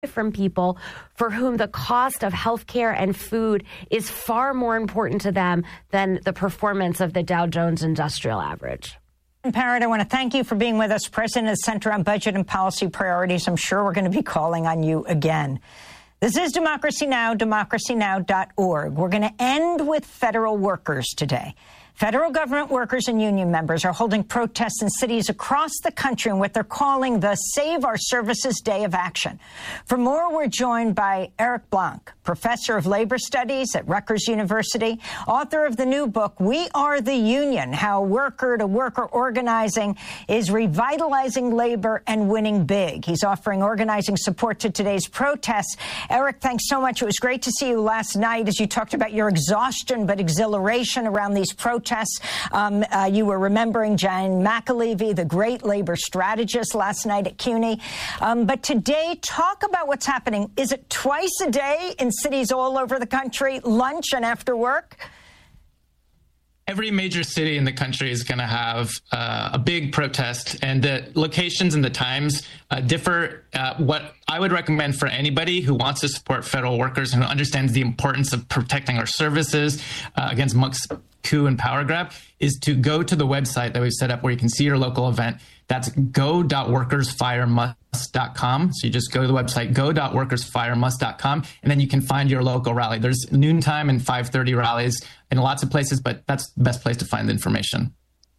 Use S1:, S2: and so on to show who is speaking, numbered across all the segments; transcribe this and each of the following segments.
S1: from people for whom the cost of healthcare and food is far more important to them than the performance of the Dow Jones Industrial Average.
S2: Parrott, I want to thank you for being with us, President of the Center on Budget and Policy Priorities. I'm sure we're going to be calling on you again. This is Democracy Now!, democracynow.org. We're going to end with federal workers today. Federal government workers and union members are holding protests in cities across the country in what they're calling the Save Our Services Day of Action. For more, we're joined by Eric Blanc, professor of labor studies at Rutgers University, author of the new book, We Are the Union, How Worker-to-Worker Organizing is Revitalizing Labor and Winning Big. He's offering organizing support to today's protests. Eric, thanks so much. It was great to see you last night as you talked about your exhaustion but exhilaration around these protests. You were remembering Jan McAlevey, the great labor strategist, last night at CUNY. But today, talk about what's happening. Is it twice a day in cities all over the country, lunch and after work?
S3: Every major city in the country is going to have a big protest, and the locations and the times differ. What I would recommend for anybody who wants to support federal workers and who understands the importance of protecting our services against Musk's coup and power grab is to go to the website that we've set up where you can see your local event. That's go.workersfiremust.com. So you just go to the website, go.workersfiremust.com, and then you can find your local rally. There's noontime and 5:30 rallies in lots of places, but that's the best place to find the information.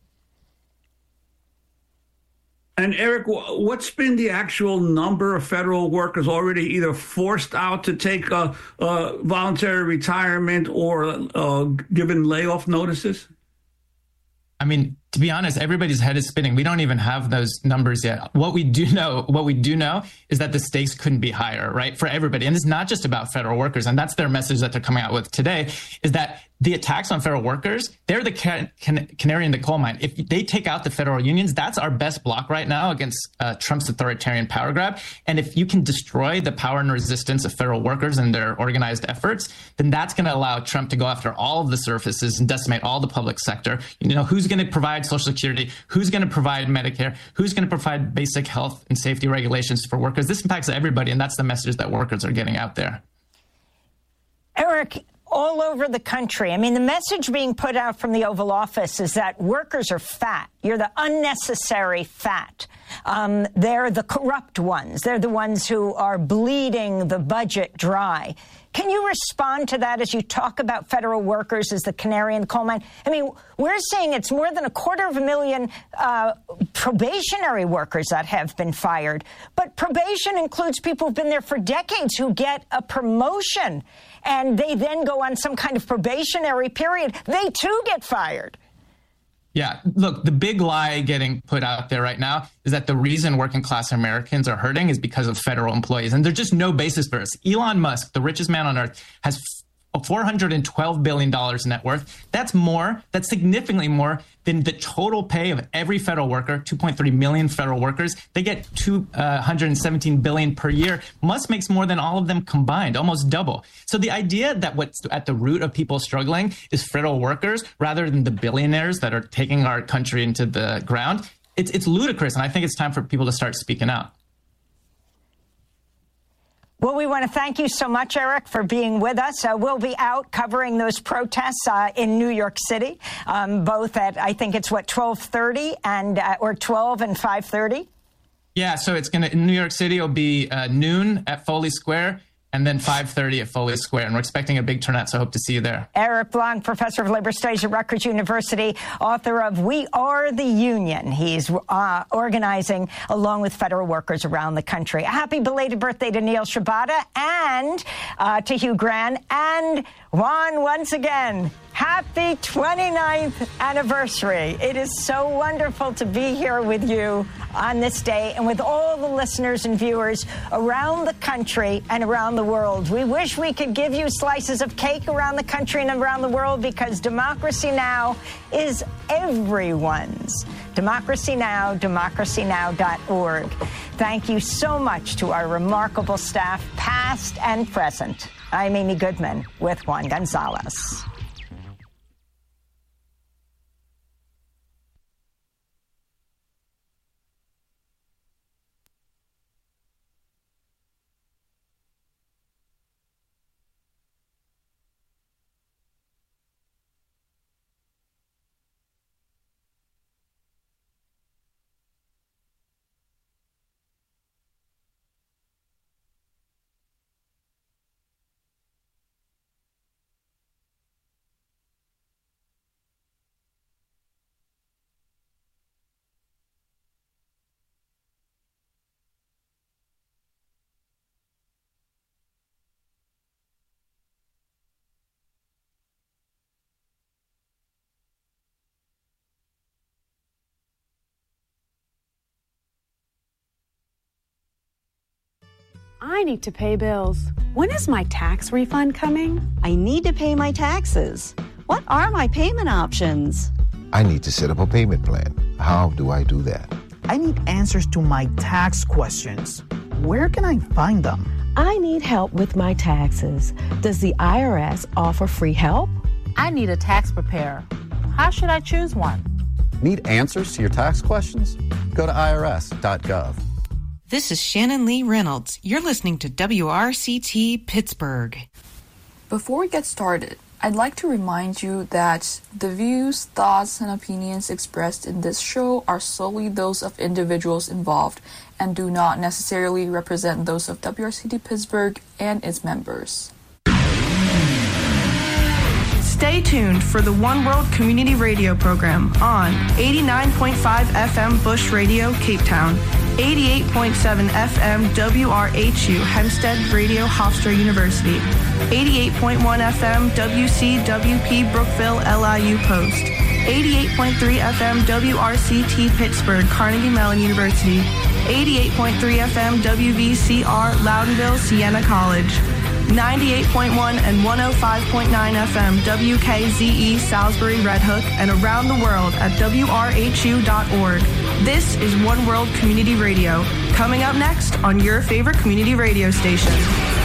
S4: And Eric, what's been the actual number of federal workers already either forced out to take voluntary retirement or given layoff notices?
S3: I mean, to be honest, everybody's head is spinning. We don't even have those numbers yet. What we do know is that the stakes couldn't be higher, right? For everybody. And it's not just about federal workers. And that's their message that they're coming out with today, is that the attacks on federal workers, they're the canary in the coal mine. If they take out the federal unions, that's our best block right now against Trump's authoritarian power grab. And if you can destroy the power and resistance of federal workers and their organized efforts, then that's going to allow Trump to go after all of the services and decimate all the public sector. You know, who's going to provide Social Security? Who's going to provide Medicare? Who's going to provide basic health and safety regulations for workers? This impacts everybody, and that's the message that workers are getting out there.
S2: Eric, all over the country, I mean, the message being put out from the Oval Office is that workers are fat. You're the unnecessary fat. They're the corrupt ones. They're the ones who are bleeding the budget dry. Can you respond to that as you talk about federal workers as the canary in the coal mine? I mean, we're seeing it's more than 250,000 probationary workers that have been fired. But probation includes people who've been there for decades who get a promotion and they then go on some kind of probationary period. They, too, get fired.
S3: Yeah, look, the big lie getting put out there right now is that the reason working class Americans are hurting is because of federal employees. And there's just no basis for this. Elon Musk, the richest man on earth, has $412 billion net worth. That's significantly more than the total pay of every federal worker, 2.3 million federal workers. They get $217 billion per year. Musk makes more than all of them combined, almost double. So the idea that what's at the root of people struggling is federal workers rather than the billionaires that are taking our country into the ground, it's ludicrous. And I think it's time for people to start speaking out.
S2: Well, we want to thank you so much, Eric, for being with us. We'll be out covering those protests in New York City, both at, I think it's 12:30 and or 12 and 5:30.
S3: Yeah, so it's in New York City, it'll be noon at Foley Square, and then 5:30 at Foley Square. And we're expecting a big turnout, so I hope to see you there.
S2: Eric Blanc, professor of labor studies at Rutgers University, author of We Are the Union. He's organizing along with federal workers around the country. A happy belated birthday to Neil Shibata and to Hugh Grant. And Juan, once again, happy 29th anniversary. It is so wonderful to be here with you on this day and with all the listeners and viewers around the country and around the world. We wish we could give you slices of cake around the country and around the world because Democracy Now! Is everyone's. Democracy Now!, democracynow.org. Thank you so much to our remarkable staff, past and present. I'm Amy Goodman with Juan Gonzalez.
S5: I need to pay bills. When is my tax refund coming?
S6: I need to pay my taxes. What are my payment options?
S7: I need to set up a payment plan. How do I do that?
S8: I need answers to my tax questions. Where can I find them?
S9: I need help with my taxes. Does the IRS offer free help?
S10: I need a tax preparer. How should I choose one?
S11: Need answers to your tax questions? Go to irs.gov.
S12: This is Shannon Lee Reynolds. You're listening to WRCT Pittsburgh.
S13: Before we get started, I'd like to remind you that the views, thoughts, and opinions expressed in this show are solely those of individuals involved and do not necessarily represent those of WRCT Pittsburgh and its members.
S14: Stay tuned for the One World Community Radio program on 89.5 FM Bush Radio, Cape Town, 88.7 FM WRHU Hempstead Radio, Hofstra University, 88.1 FM WCWP Brookville LIU Post, 88.3 FM WRCT Pittsburgh Carnegie Mellon University, 88.3 FM WVCR Loudonville Siena College, 98.1 and 105.9 FM WKZE Salisbury Red Hook, and around the world at WRHU.org. This is One World Community Radio. Coming up next on your favorite community radio station.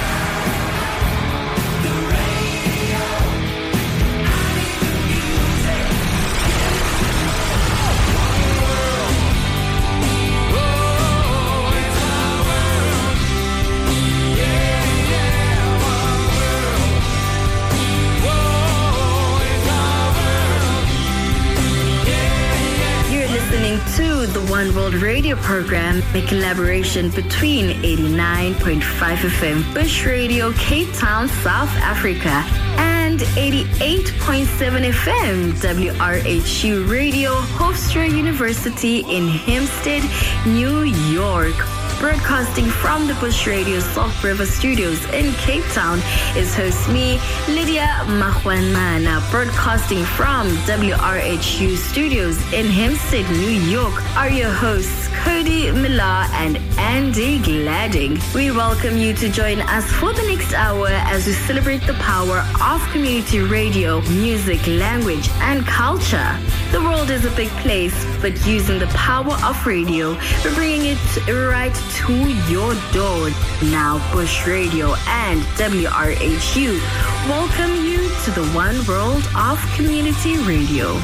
S15: The One World Radio program, a collaboration between 89.5 FM Bush Radio, Cape Town, South Africa, and 88.7 FM WRHU Radio, Hofstra University in Hempstead, New York. Broadcasting from the Bush Radio Salt River Studios in Cape Town is host me, Lydia Mahwanmana. Broadcasting from WRHU Studios in Hempstead, New York are your hosts, Cody Millar and Andy Gladding. We welcome you to join us for the next hour as we celebrate the power of community radio, music, language, and culture. The world is a big place, but using the power of radio, we're bringing it right to your door. Now Bush Radio and WRHU welcome you to the One World of Community Radio.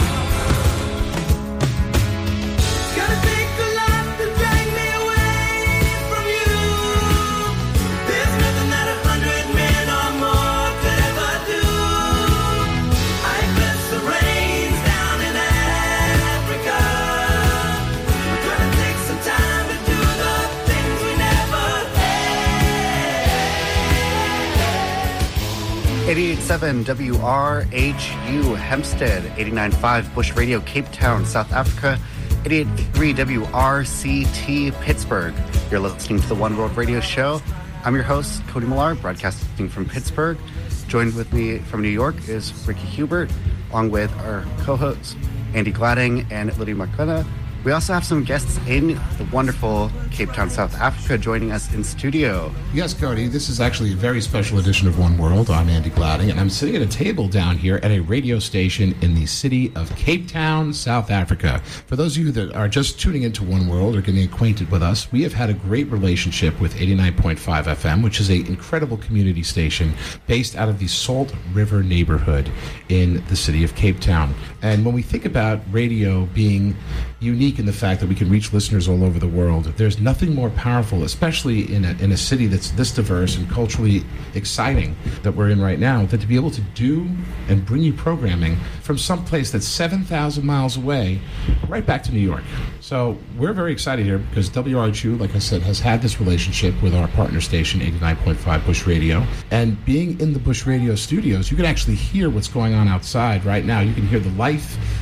S11: .7 WRHU Hempstead, 89.5 Bush Radio Cape Town, South Africa, 88.3 WRCT Pittsburgh. You're listening to the One World Radio Show. I'm your host, Cody Millar, broadcasting from Pittsburgh. Joined with me from New York is Ricky Hubert, along with our co-hosts, Andy Gladding and Lydia McKenna. We also have some guests in the wonderful Cape Town, South Africa, joining us in studio.
S16: Yes, Cody, this is actually a very special edition of One World. I'm Andy Gladding, and I'm sitting at a table down here at a radio station in the city of Cape Town, South Africa. For those of you that are just tuning into One World or getting acquainted with us, we have had a great relationship with 89.5 FM, which is an incredible community station based out of the Salt River neighborhood in the city of Cape Town. And when we think about radio being unique in the fact that we can reach listeners all over the world, there's nothing more powerful, especially in a city that's this diverse and culturally exciting that we're in right now, than to be able to do and bring you programming from someplace that's 7,000 miles away right back to New York. So we're very excited here because WRHU, like I said, has had this relationship with our partner station, 89.5 Bush Radio. And being in the Bush Radio studios, you can actually hear what's going on outside right now. You can hear the life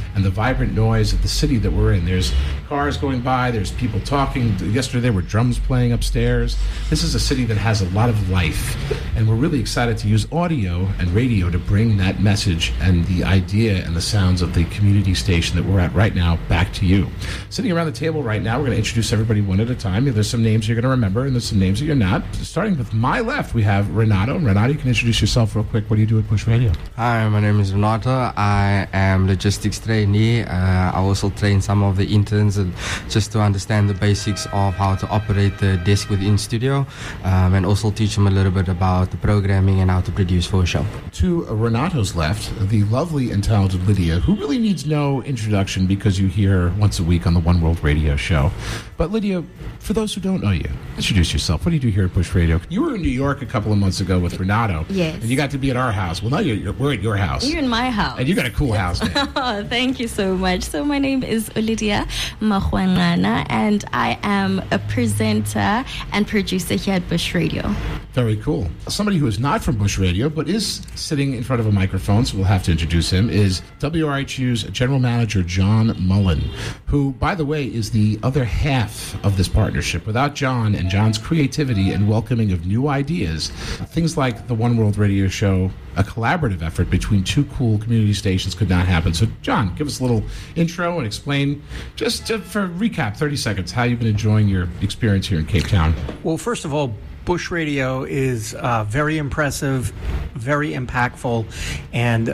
S16: and the vibrant noise of the city that we're in. There's cars going by, there's people talking. Yesterday there were drums playing upstairs. This is a city that has a lot of life, and we're really excited to use audio and radio to bring that message and the idea and the sounds of the community station that we're at right now back to you. Sitting around the table right now, we're going to introduce everybody one at a time. There's some names you're going to remember, and there's some names that you're not. Starting with my left, we have Renato. Renato, you can introduce yourself real quick. What do you do at Bush Radio?
S17: Hi, my name is Renato. I am logistics trainee. I also train some of the interns just to understand the basics of how to operate the desk within studio, and also teach them a little bit about the programming and how to produce for a show.
S16: To Renato's left, the lovely and talented Lydia, who really needs no introduction because you hear her once a week on the One World Radio show. But Lydia, for those who don't know you, introduce yourself. What do you do here at Bush Radio? You were in New York a couple of months ago with Renato.
S18: Yes.
S16: And you got to be at our house. Well, now we're at your house.
S18: You're in my house.
S16: And you got a cool house, man.
S18: Oh, thank you so much. So my name is Lydia Mahwangana, and I am a presenter and producer here at Bush Radio.
S16: Very cool. Somebody who is not from Bush Radio, but is sitting in front of a microphone, so we'll have to introduce him, is WRHU's General Manager John Mullen, who, by the way, is the other half of this partnership. Without John and John's creativity and welcoming of new ideas, things like the One World Radio Show, a collaborative effort between two cool community stations, could not happen. So, John, give us a little intro and explain, just for recap, 30 seconds, how you've been enjoying your experience here in Cape Town.
S19: Well, first of all, Bush Radio is very impressive, very impactful, and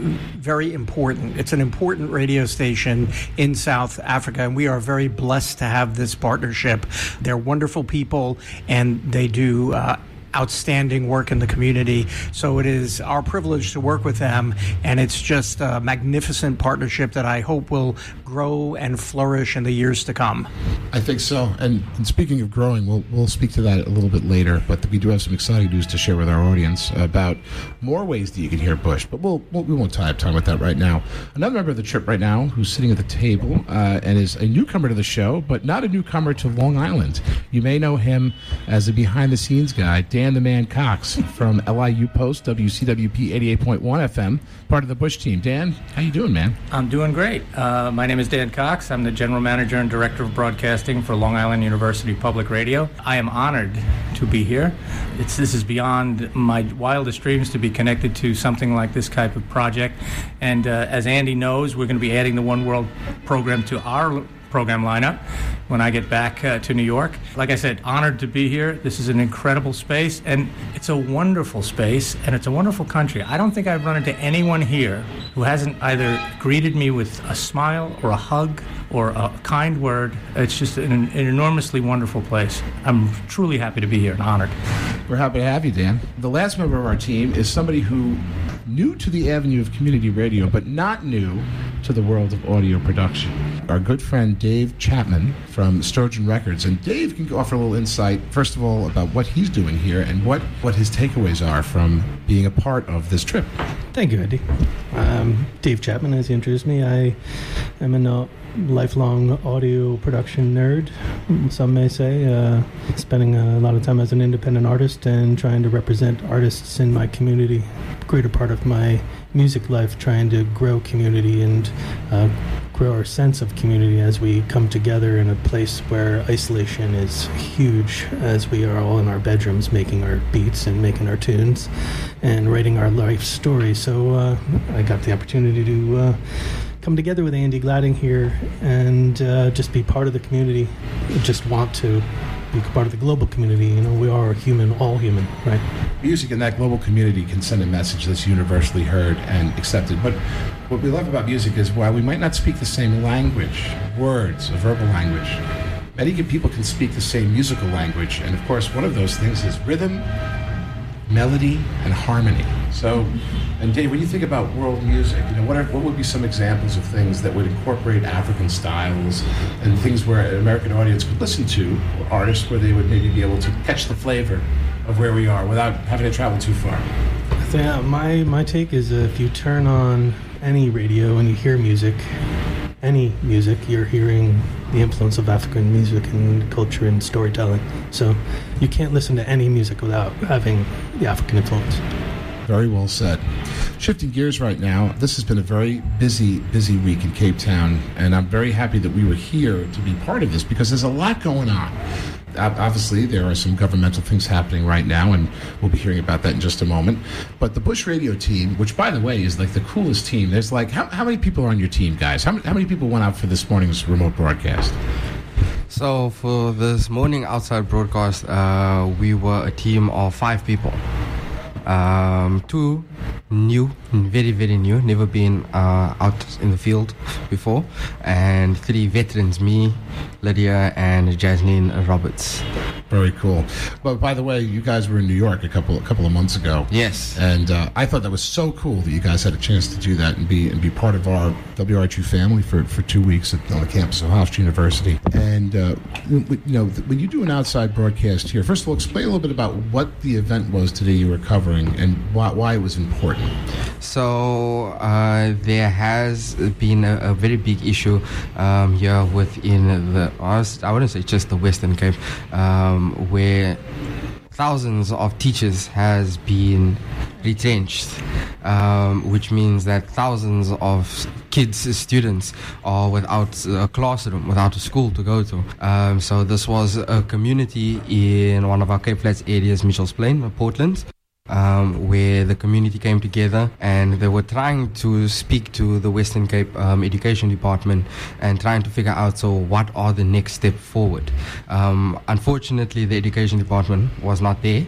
S19: very important. It's an important radio station in South Africa, and we are very blessed to have this partnership. They're wonderful people, and they do outstanding work in the community. So it is our privilege to work with them, and it's just a magnificent partnership that I hope will grow and flourish in the years to come.
S16: I think so. And speaking of growing, we'll speak to that a little bit later, but we do have some exciting news to share with our audience about more ways that you can hear Bush, but we won't tie up time with that right now. Another member of the trip right now who's sitting at the table and is a newcomer to the show, but not a newcomer to Long Island. You may know him as a behind-the-scenes guy, Dan the Man Cox from LIU Post, WCWP 88.1 FM, part of the Bush team. Dan, how you doing, man?
S20: I'm doing great. My name is Dan Cox. I'm the General Manager and Director of Broadcasting for Long Island University Public Radio. I am honored to be here. This is beyond my wildest dreams to be connected to something like this type of project. And as Andy knows, we're going to be adding the One World program to our program lineup when I get back to New York. Like I said, honored to be here. This is an incredible space, and it's a wonderful space, and it's a wonderful country. I don't think I've run into anyone here who hasn't either greeted me with a smile or a hug or a kind word. It's just an enormously wonderful place. I'm truly happy to be here and honored.
S16: We're happy to have you, Dan. The last member of our team is somebody who new to the avenue of community radio, but not new to the world of audio production. Our good friend Dave Chapman from Sturgeon Records. And Dave can offer a little insight, first of all, about what he's doing here and what his takeaways are from being a part of this trip.
S21: Thank you, Andy. Dave Chapman, as you introduced me. I am a lifelong audio production nerd, some may say, spending a lot of time as an independent artist and trying to represent artists in my community. Greater part of my music life, trying to grow community and grow our sense of community as we come together in a place where isolation is huge, as we are all in our bedrooms making our beats and making our tunes and writing our life story. So I got the opportunity to come together with Andy Gladding here and just be part of the community. Just want to be part of the global community. You know, we are human, all human, right?
S16: Music in that global community can send a message that's universally heard and accepted. But what we love about music is while we might not speak the same language, words, a verbal language, many people can speak the same musical language. And of course, one of those things is rhythm, melody, and harmony. So, and Dave, when you think about world music, you know, what would be some examples of things that would incorporate African styles and things where an American audience could listen to, or artists where they would maybe be able to catch the flavor of where we are without having to travel too far?
S21: I think my take is if you turn on any radio and you hear music, any music, you're hearing the influence of African music and culture and storytelling. So you can't listen to any music without having the African influence.
S16: Very well said. Shifting gears right now, this has been a very busy week in Cape Town, and I'm very happy that we were here to be part of this because there's a lot going on. Obviously, there are some governmental things happening right now, and we'll be hearing about that in just a moment. But the Bush Radio team, which, by the way, is like the coolest team. There's like, how many people are on your team, guys? How many people went out for this morning's remote broadcast?
S17: So for this morning outside broadcast, we were a team of 5 people. 2 new, very, very new, never been out in the field before, and 3 veterans, me, Lydia, and Jasmine Roberts.
S16: Very cool. But by the way, you guys were in New York a couple of months ago.
S17: Yes.
S16: And I thought that was so cool that you guys had a chance to do that and be part of our WRHU family for 2 weeks on the campus of Hofstra University. And when you do an outside broadcast here, first of all, explain a little bit about what the event was today you were covering and why it was important.
S17: So there has been a very big issue here within I wouldn't say just the Western Cape, where thousands of teachers has been retrenched, which means that thousands of kids, students are without a classroom, without a school to go to. So this was a community in one of our Cape Flats areas, Mitchell's Plain, Portland, where the community came together and they were trying to speak to the Western Cape Education Department and trying to figure out, so what are the next step forward. Unfortunately, the Education Department was not there,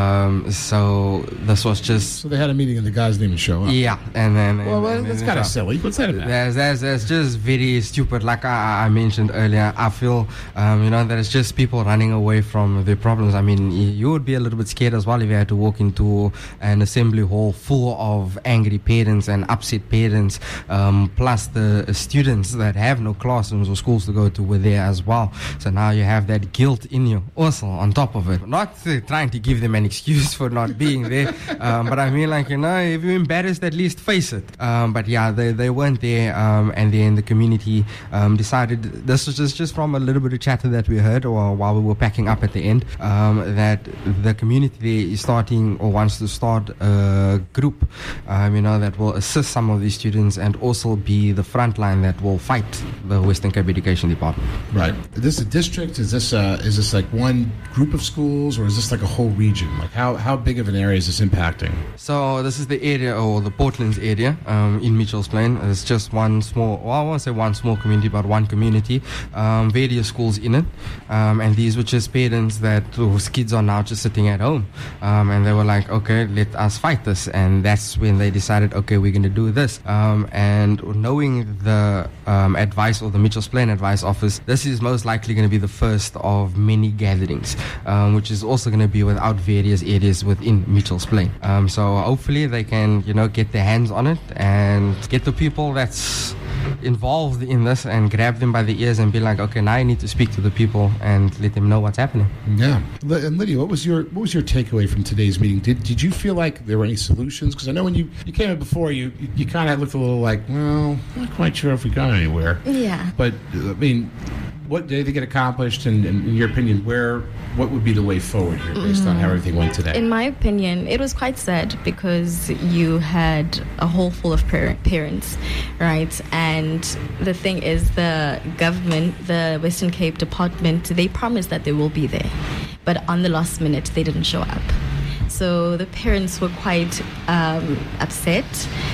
S17: so this was just...
S16: So they had a meeting and the guys didn't even show up.
S17: Yeah, and then...
S16: Well, that's kind of silly. What's that about?
S17: That's just very stupid. Like I mentioned earlier, I feel, that it's just people running away from their problems. I mean, you would be a little bit scared as well if you had to walk into an assembly hall full of angry parents and upset parents, plus the students that have no classrooms or schools to go to were there as well. So now you have that guilt in you also on top of it. Not trying to give them an excuse for not being there, but I mean, if you're embarrassed, at least face it. But yeah, they weren't there, and then the community decided, this was just from a little bit of chatter that we heard while we were packing up at the end, that the community there is starting or wants to start a group, that will assist some of these students and also be the front line that will fight the Western Cape Education Department.
S16: Right. Is this a district? Is this like one group of schools, or is this like a whole region? Like how big of an area is this impacting?
S17: So this is the area, or the Portlands area, in Mitchell's Plain. It's just one small, well, I won't say one small community, but one community, various schools in it, and these were just parents whose kids are now just sitting at home, and they were like, okay, let us fight this. And that's when they decided, okay, we're going to do this. And knowing the advice, or the Mitchell's Plain Advice Office, this is most likely going to be the first of many gatherings, which is also going to be without various areas within Mitchell's Plain. So hopefully they can, get their hands on it and get the people that's involved in this and grab them by the ears and be like, okay, now I need to speak to the people and let them know what's happening.
S16: Yeah. And Lydia, what was your takeaway from today's meeting? Did you feel like there were any solutions? Because I know when you came in before, you kind of looked a little like, well, I'm not quite sure if we got anywhere.
S18: Yeah.
S16: But I mean, what did they get accomplished? And in your opinion, what would be the way forward here based on how everything went today?
S18: In my opinion, it was quite sad because you had a hall full of parents, right? And the thing is, the government, the Western Cape Department, they promised that they will be there. But on the last minute, they didn't show up. So the parents were quite upset,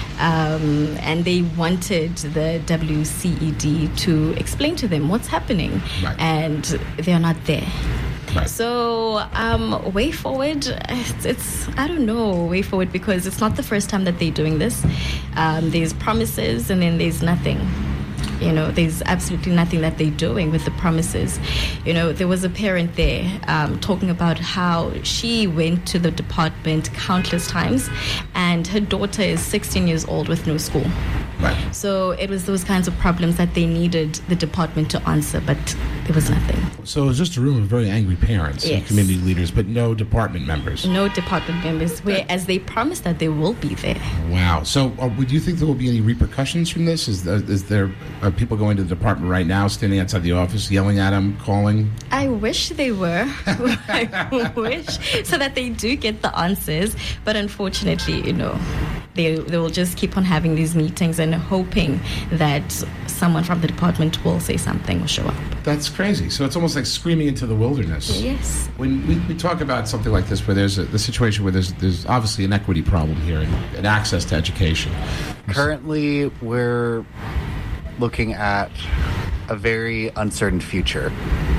S18: and they wanted the WCED to explain to them what's happening, right. And they're not there. Right. So way forward, it's I don't know, way forward, because it's not the first time that they're doing this. There's promises and then there's nothing. There's absolutely nothing that they're doing with the promises. There was a parent there talking about how she went to the department countless times and her daughter is 16 years old with no school. Right. So it was those kinds of problems that they needed the department to answer, but there was nothing.
S16: So it was just a room of very angry parents and community leaders, but no department members.
S18: No department members, whereas they promised that they will be there.
S16: Wow. So would you think there will be any repercussions from this? Is there people going to the department right now, standing outside the office, yelling at them, calling?
S18: I wish they were. I wish, so that they do get the answers. But unfortunately, They will just keep on having these meetings and hoping that someone from the department will say something or show up.
S16: That's crazy. So it's almost like screaming into the wilderness.
S18: Yes.
S16: When we talk about something like this, where there's the situation where there's obviously an equity problem here and access to education.
S11: Currently, we're looking at a very uncertain future.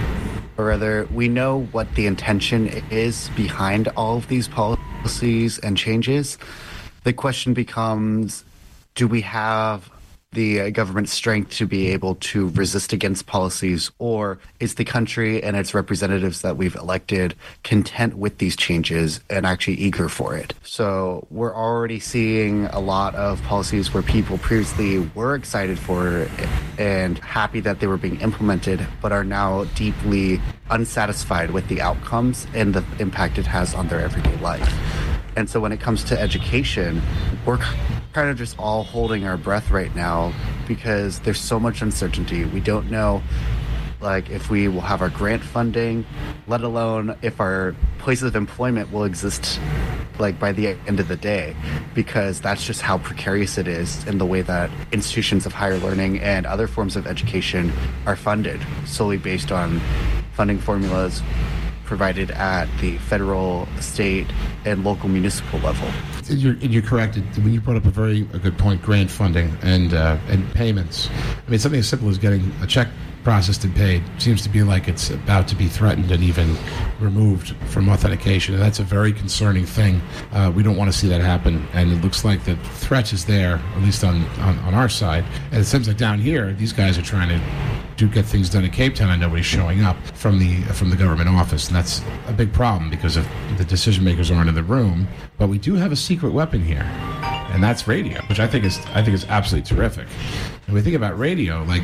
S11: Or rather, we know what the intention is behind all of these policies and changes. The question becomes, do we have the government strength to be able to resist against policies, or is the country and its representatives that we've elected content with these changes and actually eager for it? So we're already seeing a lot of policies where people previously were excited for it and happy that they were being implemented, but are now deeply unsatisfied with the outcomes and the impact it has on their everyday life. And so when it comes to education, we're kind of just all holding our breath right now because there's so much uncertainty. We don't know, like, if we will have our grant funding, let alone if our places of employment will exist, like, by the end of the day, because that's just how precarious it is in the way that institutions of higher learning and other forms of education are funded, solely based on funding formulas provided at the federal, state, and local municipal level.
S16: You're correct. When you brought up a good point, grant funding and payments. I mean, something as simple as getting a check processed and paid seems to be like it's about to be threatened and even removed from authentication. And that's a very concerning thing. We don't want to see that happen. And it looks like the threat is there, at least on our side. And it seems like down here, these guys are trying to get things done in Cape Town and nobody's showing up from the government office. And that's a big problem because of the decision makers aren't in the room. But we do have a secret weapon here, and that's radio, which I think is absolutely terrific. And we think about radio, like,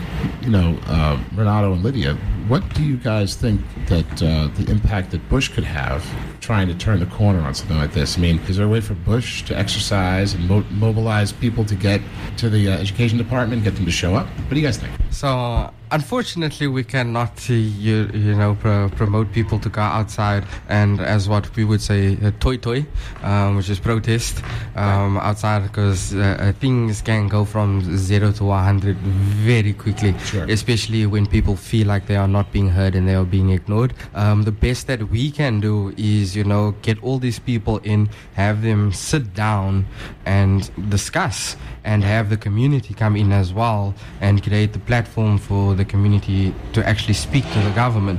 S16: Renato and Lydia, what do you guys think that the impact that Bush could have trying to turn the corner on something like this? I mean, is there a way for Bush to exercise and mobilize people to get to the education department, get them to show up? What do you guys think?
S17: So, unfortunately, we cannot, promote people to go outside and, as what we would say, toy, which is protest outside, because things can go from 0 to 100 very quickly, sure. Especially when people feel like they are not being heard and they are being ignored. The best that we can do is, get all these people in, have them sit down and discuss, and have the community come in as well and create the platform for the community to actually speak to the government.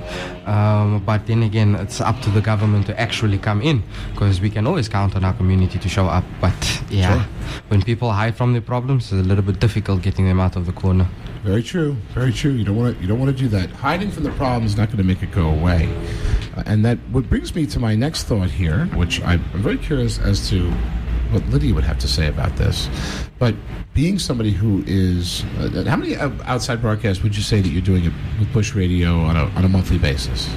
S17: But then again, it's up to the government to actually come in, because we can always count on our community to show up. But yeah, sure. When people hide from their problems, it's a little bit difficult getting them out of the corner.
S16: Very true. Very true. You don't want to do that. Hiding from the problem is not going to make it go away. And that what brings me to my next thought here, which I'm very curious as to what Lydia would have to say about this. But being somebody who is, how many outside broadcasts would you say that you're doing it with Bush Radio on a monthly basis?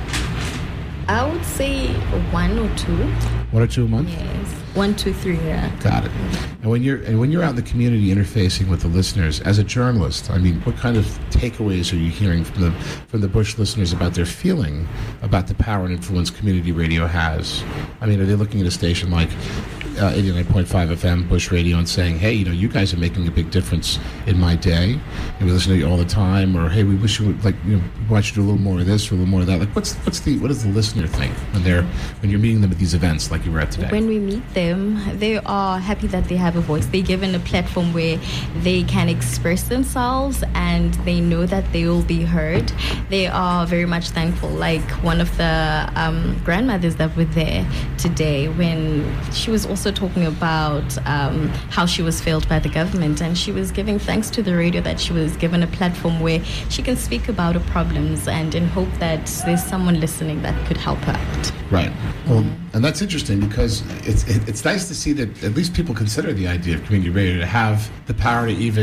S18: I would say 1 or 2.
S16: 1 or 2 a month?
S18: Yes, 1, 2, 3. Yeah.
S16: Got it. And when you're out in the community interfacing with the listeners as a journalist, I mean, what kind of takeaways are you hearing from the Bush listeners about their feeling about the power and influence community radio has? I mean, are they looking at a station like 89.5 FM Bush Radio and saying, hey, you guys are making a big difference in my day, and we listen to you all the time, or hey, we wish you would, we want you to do a little more of this or a little more of that? Like, what does the listener think when you're meeting them at these events like you were at today?
S18: When we meet them, they are happy that they have a voice. They're given a platform where they can express themselves and they know that they will be heard. They are very much thankful. Like one of the grandmothers that were there today, when she was also talking about how she was failed by the government, and she was giving thanks to the radio that she was given a platform where she can speak about her problems and in hope that there's someone listening that could help her out.
S16: Right. Well, and that's interesting because it's nice to see that at least people consider the idea of community radio to have the power to even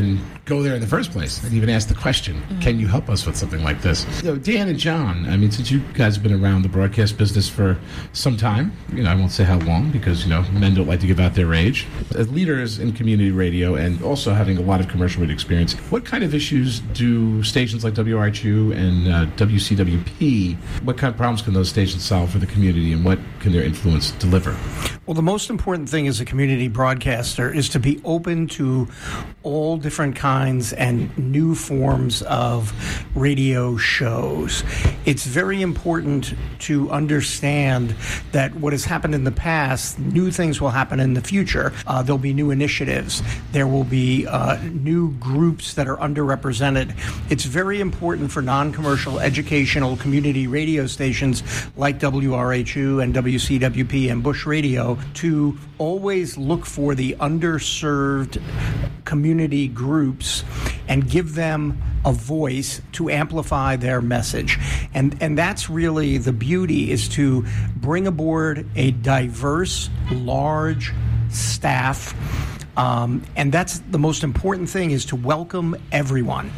S16: go there in the first place and even ask the question, can you help us with something like this? Dan and John, I mean, since you guys have been around the broadcast business for some time, I won't say how long because, men don't like to give out their age. As leaders in community radio and also having a lot of commercial radio experience, what kind of issues do stations like WRHU and WCWP, what kind of problems can those stations solve for the community, and what can their influence deliver?
S19: Well, the most important thing as a community broadcaster is to be open to all different kinds and new forms of radio shows. It's very important to understand that what has happened in the past, new things will happen in the future. There'll be new initiatives. There will be new groups that are underrepresented. It's very important for non-commercial educational community radio stations like WRHU and WCWP and Bush Radio to always look for the underserved community groups and give them a voice to amplify their message. And that's really the beauty, is to bring aboard a diverse, large staff. And that's the most important thing, is to welcome everyone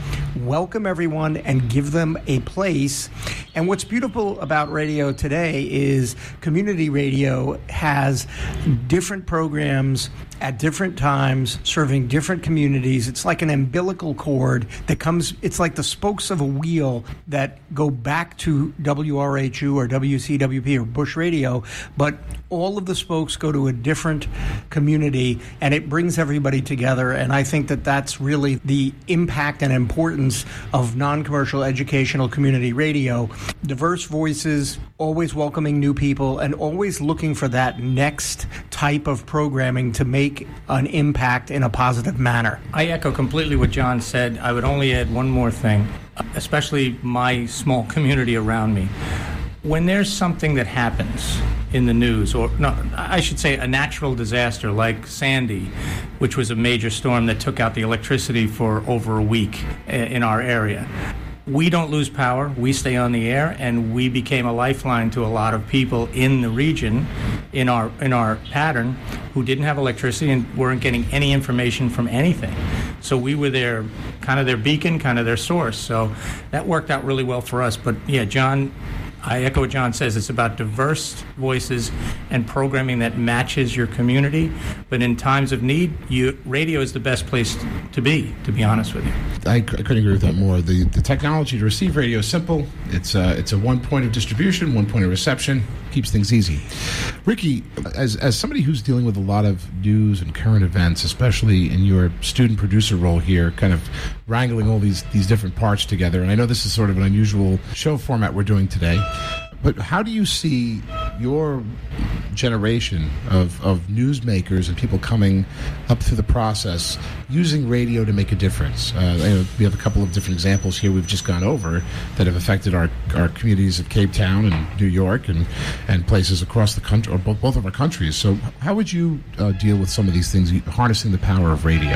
S19: and give them a place. And what's beautiful about radio today is community radio has different programs at different times, serving different communities. It's like an umbilical cord that comes, it's like the spokes of a wheel that go back to WRHU or WCWP or Bush Radio, but all of the spokes go to a different community, and it brings everybody together. And I think that that's really the impact and importance of non-commercial educational community radio. Diverse voices, always welcoming new people, and always looking for that next type of programming to make an impact in a positive manner.
S20: I echo completely what John said. I would only add one more thing, especially my small community around me. When there's something that happens in the news, or no, I should say a natural disaster like Sandy, which was a major storm that took out the electricity for over a week in our area, we don't lose power. We stay on the air, and we became a lifeline to a lot of people in the region, in our pattern, who didn't have electricity and weren't getting any information from anything. So we were their beacon, kind of their source. So that worked out really well for us. But yeah, John, I echo what John says. It's about diverse voices and programming that matches your community. But in times of need, radio is the best place to be honest with you.
S16: I couldn't agree with that more. The technology to receive radio is simple. It's a one point of distribution, one point of reception. Keeps things easy. Ricky, as somebody who's dealing with a lot of news and current events, especially in your student producer role here, kind of wrangling all these different parts together, and I know this is sort of an unusual show format we're doing today, but how do you see your generation of newsmakers and people coming up through the process using radio to make a difference? We have a couple of different examples here we've just gone over that have affected our communities of Cape Town and New York and places across the country, or both of our countries. So how would you deal with some of these things, harnessing the power of radio?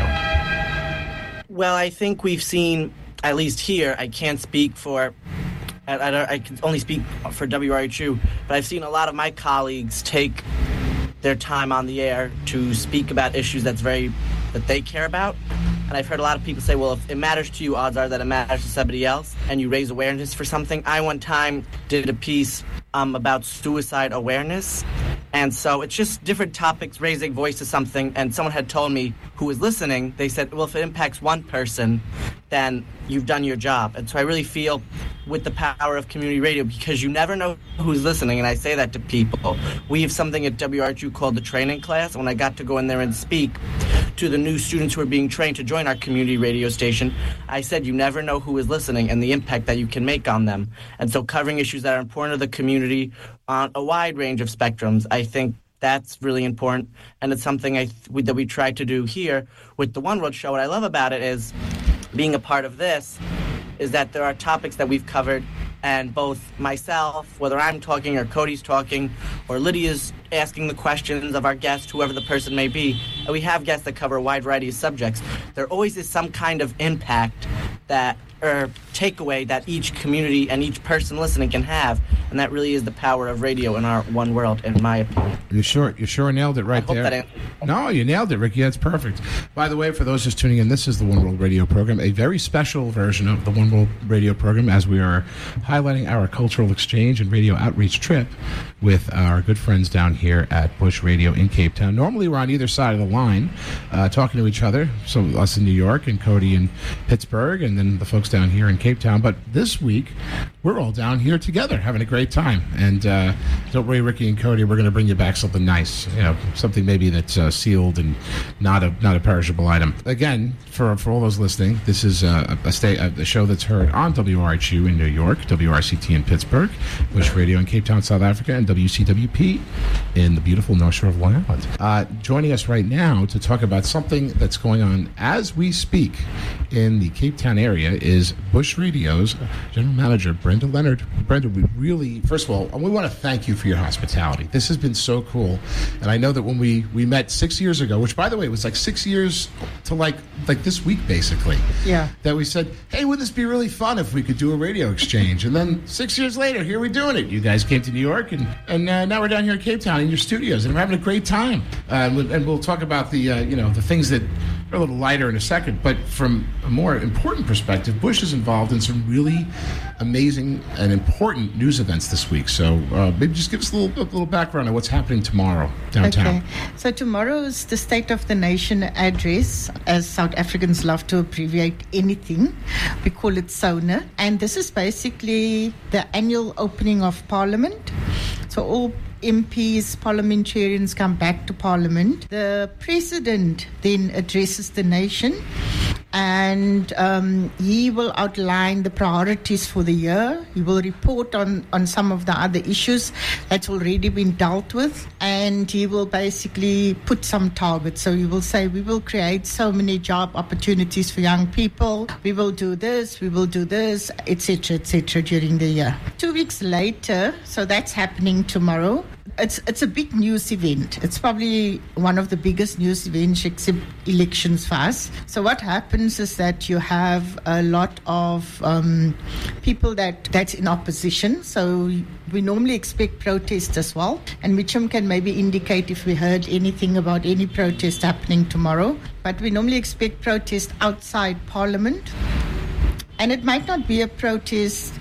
S1: Well, I think we've seen, at least here, I can't speak for... I can only speak for WRHU, but I've seen a lot of my colleagues take their time on the air to speak about issues that they care about. And I've heard a lot of people say, well, if it matters to you, odds are that it matters to somebody else, and you raise awareness for something. I one time did a piece about suicide awareness. And so it's just different topics, raising voice to something. And someone had told me, who was listening, they said, well, if it impacts one person, then you've done your job. And so I really feel with the power of community radio, because you never know who's listening, and I say that to people. We have something at WRHU called the training class. When I got to go in there and speak to the new students who are being trained to join our community radio station, I said you never know who is listening and the impact that you can make on them. And so covering issues that are important to the community on a wide range of spectrums, I think that's really important, and it's something that we try to do here with the One World Show. What I love about it is being a part of this is that there are topics that we've covered, and both myself, whether I'm talking or Cody's talking or Lydia's asking the questions of our guest, whoever the person may be, and we have guests that cover a wide variety of subjects, there always is some kind of impact that, or takeaway that each community and each person listening can have, and that really is the power of radio in our one world, in my opinion.
S16: You sure nailed it right there. No, you nailed it, Ricky. That's perfect. By the way, for those just tuning in, this is the One World Radio program, a very special version of the One World Radio program, as we are highlighting our cultural exchange and radio outreach trip with our good friends down here at Bush Radio in Cape Town. Normally, we're on either side of the line talking to each other, so us in New York and Cody in Pittsburgh, and then the folks down here in Cape Town. But this week, we're all down here together having a great time. And don't worry, Ricky and Cody, we're going to bring you back something nice, something maybe that's sealed and not a perishable item. Again, for all those listening, this is a show that's heard on WRHU in New York, WRCT in Pittsburgh, Bush Radio in Cape Town, South Africa, and WCWP in the beautiful North Shore of Long Island. Joining us right now to talk about something that's going on as we speak in the Cape Town area is Bush Radio's General Manager, Brenda Leonard. Brenda, we really, first of all, we want to thank you for your hospitality. This has been so cool. And I know that when we met 6 years ago, which, by the way, was like 6 years to like this week, basically.
S4: Yeah.
S16: That we said, hey, wouldn't this be really fun if we could do a radio exchange? And then 6 years later, here we're doing it. You guys came to New York, and now we're down here in Cape Town in your studios, and we're having a great time. And we'll talk about the things that are a little lighter in a second. But from a more important perspective, Bush is involved in some really amazing and important news events this week. So maybe just give us a little background on what's happening tomorrow downtown.
S4: Okay. So tomorrow is the State of the Nation address. As South Africans love to abbreviate anything, we call it SONA. And this is basically the annual opening of Parliament. So all MPs, parliamentarians come back to Parliament. The President then addresses the nation, and he will outline the priorities for the year. He will report on some of the other issues that's already been dealt with, and he will basically put some targets. So he will say, we will create so many job opportunities for young people, we will do this, etc., during the year. 2 weeks later, so that's happening tomorrow, it's a big news event. It's probably one of the biggest news events except elections for us. So what happens is that you have a lot of people that's in opposition. So we normally expect protest as well. And Mitchum can maybe indicate if we heard anything about any protest happening tomorrow. But we normally expect protest outside Parliament. And it might not be a protest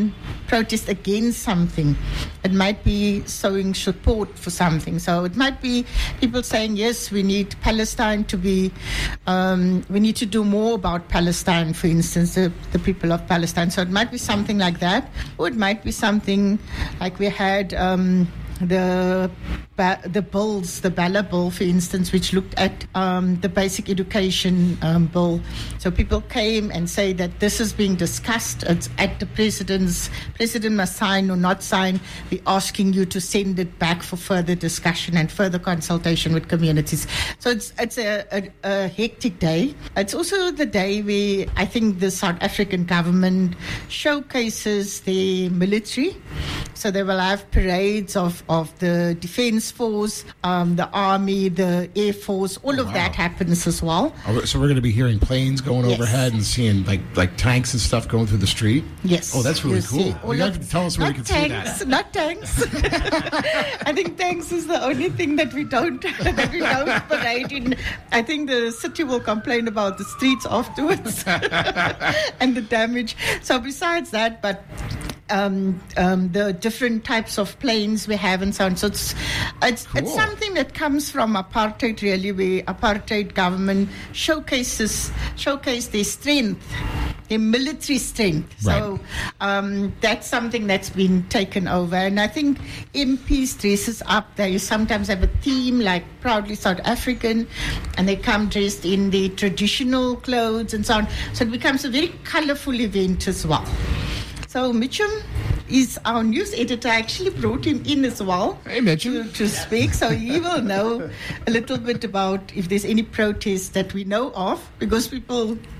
S4: against something. It might be showing support for something. So it might be people saying, yes, we need Palestine to be, we need to do more about Palestine, for instance, the people of Palestine. So it might be something like that. Or it might be something like we had the bills, the Bala bill, for instance, which looked at the basic education bill. So people came and say that this is being discussed. It's at the president must sign or not sign. We're asking you to send it back for further discussion and further consultation with communities. So it's a hectic day. It's also the day where I think the South African government showcases their military. So they will have parades of the Defence Force, the Army, the Air Force, all of that happens as well.
S16: So we're going to be hearing planes going overhead and seeing like tanks and stuff going through the street?
S4: Yes.
S16: Oh, that's really cool. You have to tell us where we can see that.
S4: Not tanks. I think tanks is the only thing that we don't parade in. I think the city will complain about the streets afterwards and the damage. So besides that, but the different types of planes we have and so on. So it's something that comes from apartheid, really, where apartheid government showcase their strength, their military strength. Right. So that's something that's been taken over. And I think MPs dresses up. They sometimes have a theme like Proudly South African, and they come dressed in the traditional clothes and so on. So it becomes a very colourful event as well. So Mitchum is our news editor. I actually brought him in as well.
S16: Hey, Mitchum.
S4: To speak. So he will know a little bit about if there's any protests that we know of, because people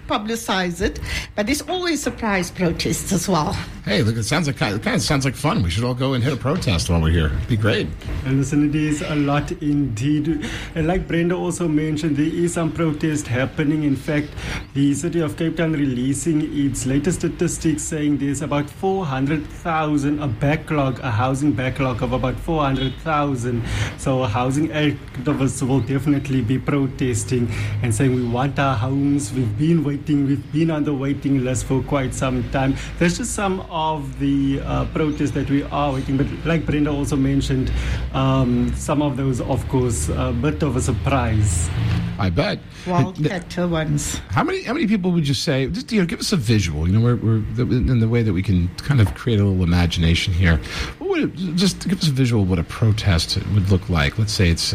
S4: publicize it, but there's always surprise protests as well.
S16: Hey, look, it kind of sounds like fun. We should all go and hit a protest while we're here. It'd be great.
S21: And listen, it is a lot indeed. And like Brenda also mentioned, there is some protest happening. In fact, the city of Cape Town releasing its latest statistics saying there's about 400,000, a housing backlog of about 400,000. So housing activists will definitely be protesting and saying we want our homes. We've been on the waiting list for quite some time. There's just some of the protests that we are waiting, but like Brenda also mentioned, some of those, of course, a bit of a surprise.
S16: I bet.
S4: Wildcatter ones.
S16: How many people would you say? Just give us a visual. We're in the way that we can kind of create a little imagination here. Just give us a visual of what a protest would look like. Let's say it's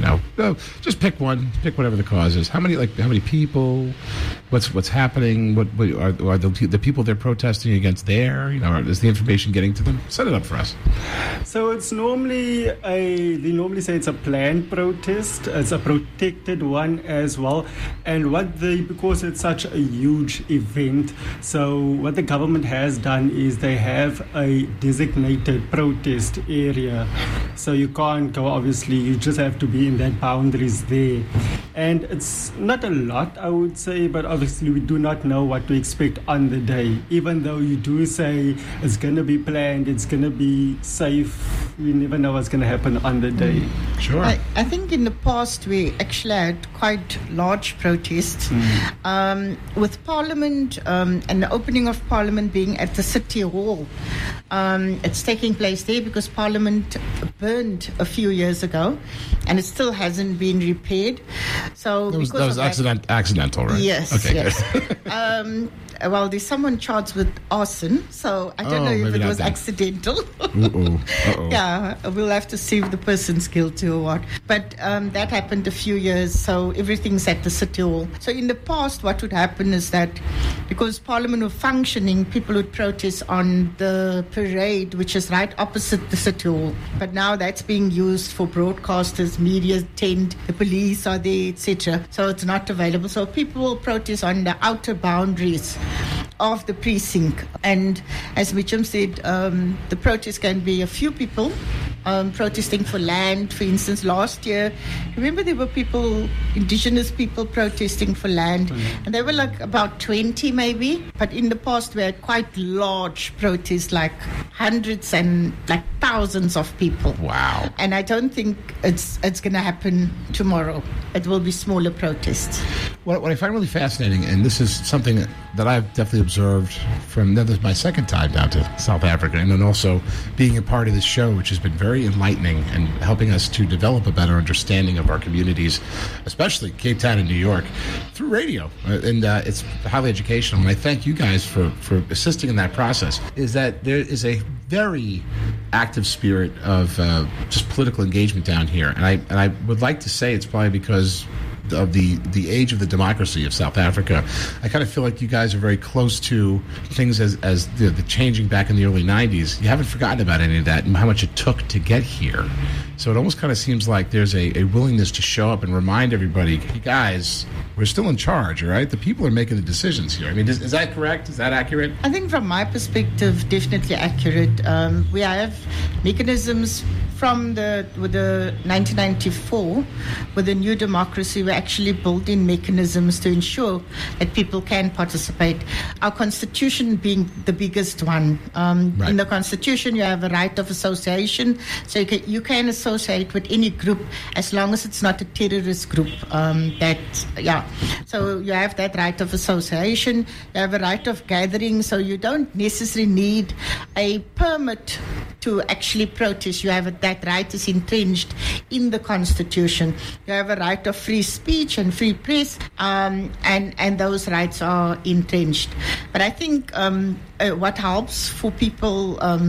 S16: just pick one, pick whatever the cause is. How many people? What's happening? What are the people they're protesting against there? Is the information getting to them? Set it up for us.
S21: So it's normally they normally say it's a planned protest. It's a protected one as well. And because it's such a huge event, so what the government has done is they have a designated protest area. So you can't go, obviously, you just have to be in that boundaries there. And it's not a lot, I would say, but obviously we do not know what to expect on the day. Even though you do say it's going to be planned, it's going to be safe, you never know what's going to happen on the day.
S16: Sure.
S4: I think in the past we actually had quite large protests with Parliament and the opening of Parliament being at the City Hall. It's taking place there because Parliament burned a few years ago and it still hasn't been repaired. So
S16: that was accidental, right?
S4: Yes.
S16: Okay,
S4: yes.
S16: good.
S4: Well, there's someone charged with arson, so I don't know if it was accidental. Yeah, we'll have to see if the person's guilty or what. But that happened a few years, so everything's at the City Hall. So in the past, what would happen is that because Parliament was functioning, people would protest on the parade, which is right opposite the City Hall. But now that's being used for broadcasters, media tent, the police are there, etc. So it's not available. So people will protest on the outer boundaries of the precinct. And as Mitchum said, the protest can be a few people protesting for land. For instance, last year, remember there were indigenous people protesting for land, and they were like about 20 maybe, but in the past we had quite large protests, like hundreds and like thousands of people.
S16: Wow.
S4: And I don't think it's going to happen tomorrow. It will be smaller protests.
S16: What I find really fascinating, and this is something that I've definitely observed this is my second time down to South Africa, and then also being a part of this show, which has been very enlightening and helping us to develop a better understanding of our communities, especially Cape Town and New York, through radio. And it's highly educational, and I thank you guys for assisting in that process, is that there is a very active spirit of just political engagement down here. And I would like to say it's probably because of the age of the democracy of South Africa. I kind of feel like you guys are very close to things as the changing back in the early 90s. You haven't forgotten about any of that and how much it took to get here. So it almost kind of seems like there's a willingness to show up and remind everybody, hey guys, we're still in charge, all right? The people are making the decisions here. I mean, is that correct? Is that accurate?
S4: I think from my perspective, definitely accurate. We have mechanisms from with the 1994, with the new democracy, we actually built in mechanisms to ensure that people can participate. Our constitution being the biggest one. Right. In the constitution, you have a right of association, so you can associate with any group as long as it's not a terrorist group. So you have that right of association. You have a right of gathering, so you don't necessarily need a permit to actually protest. You have that right is entrenched in the Constitution. You have a right of free speech and free press, and those rights are entrenched. But I think what helps for people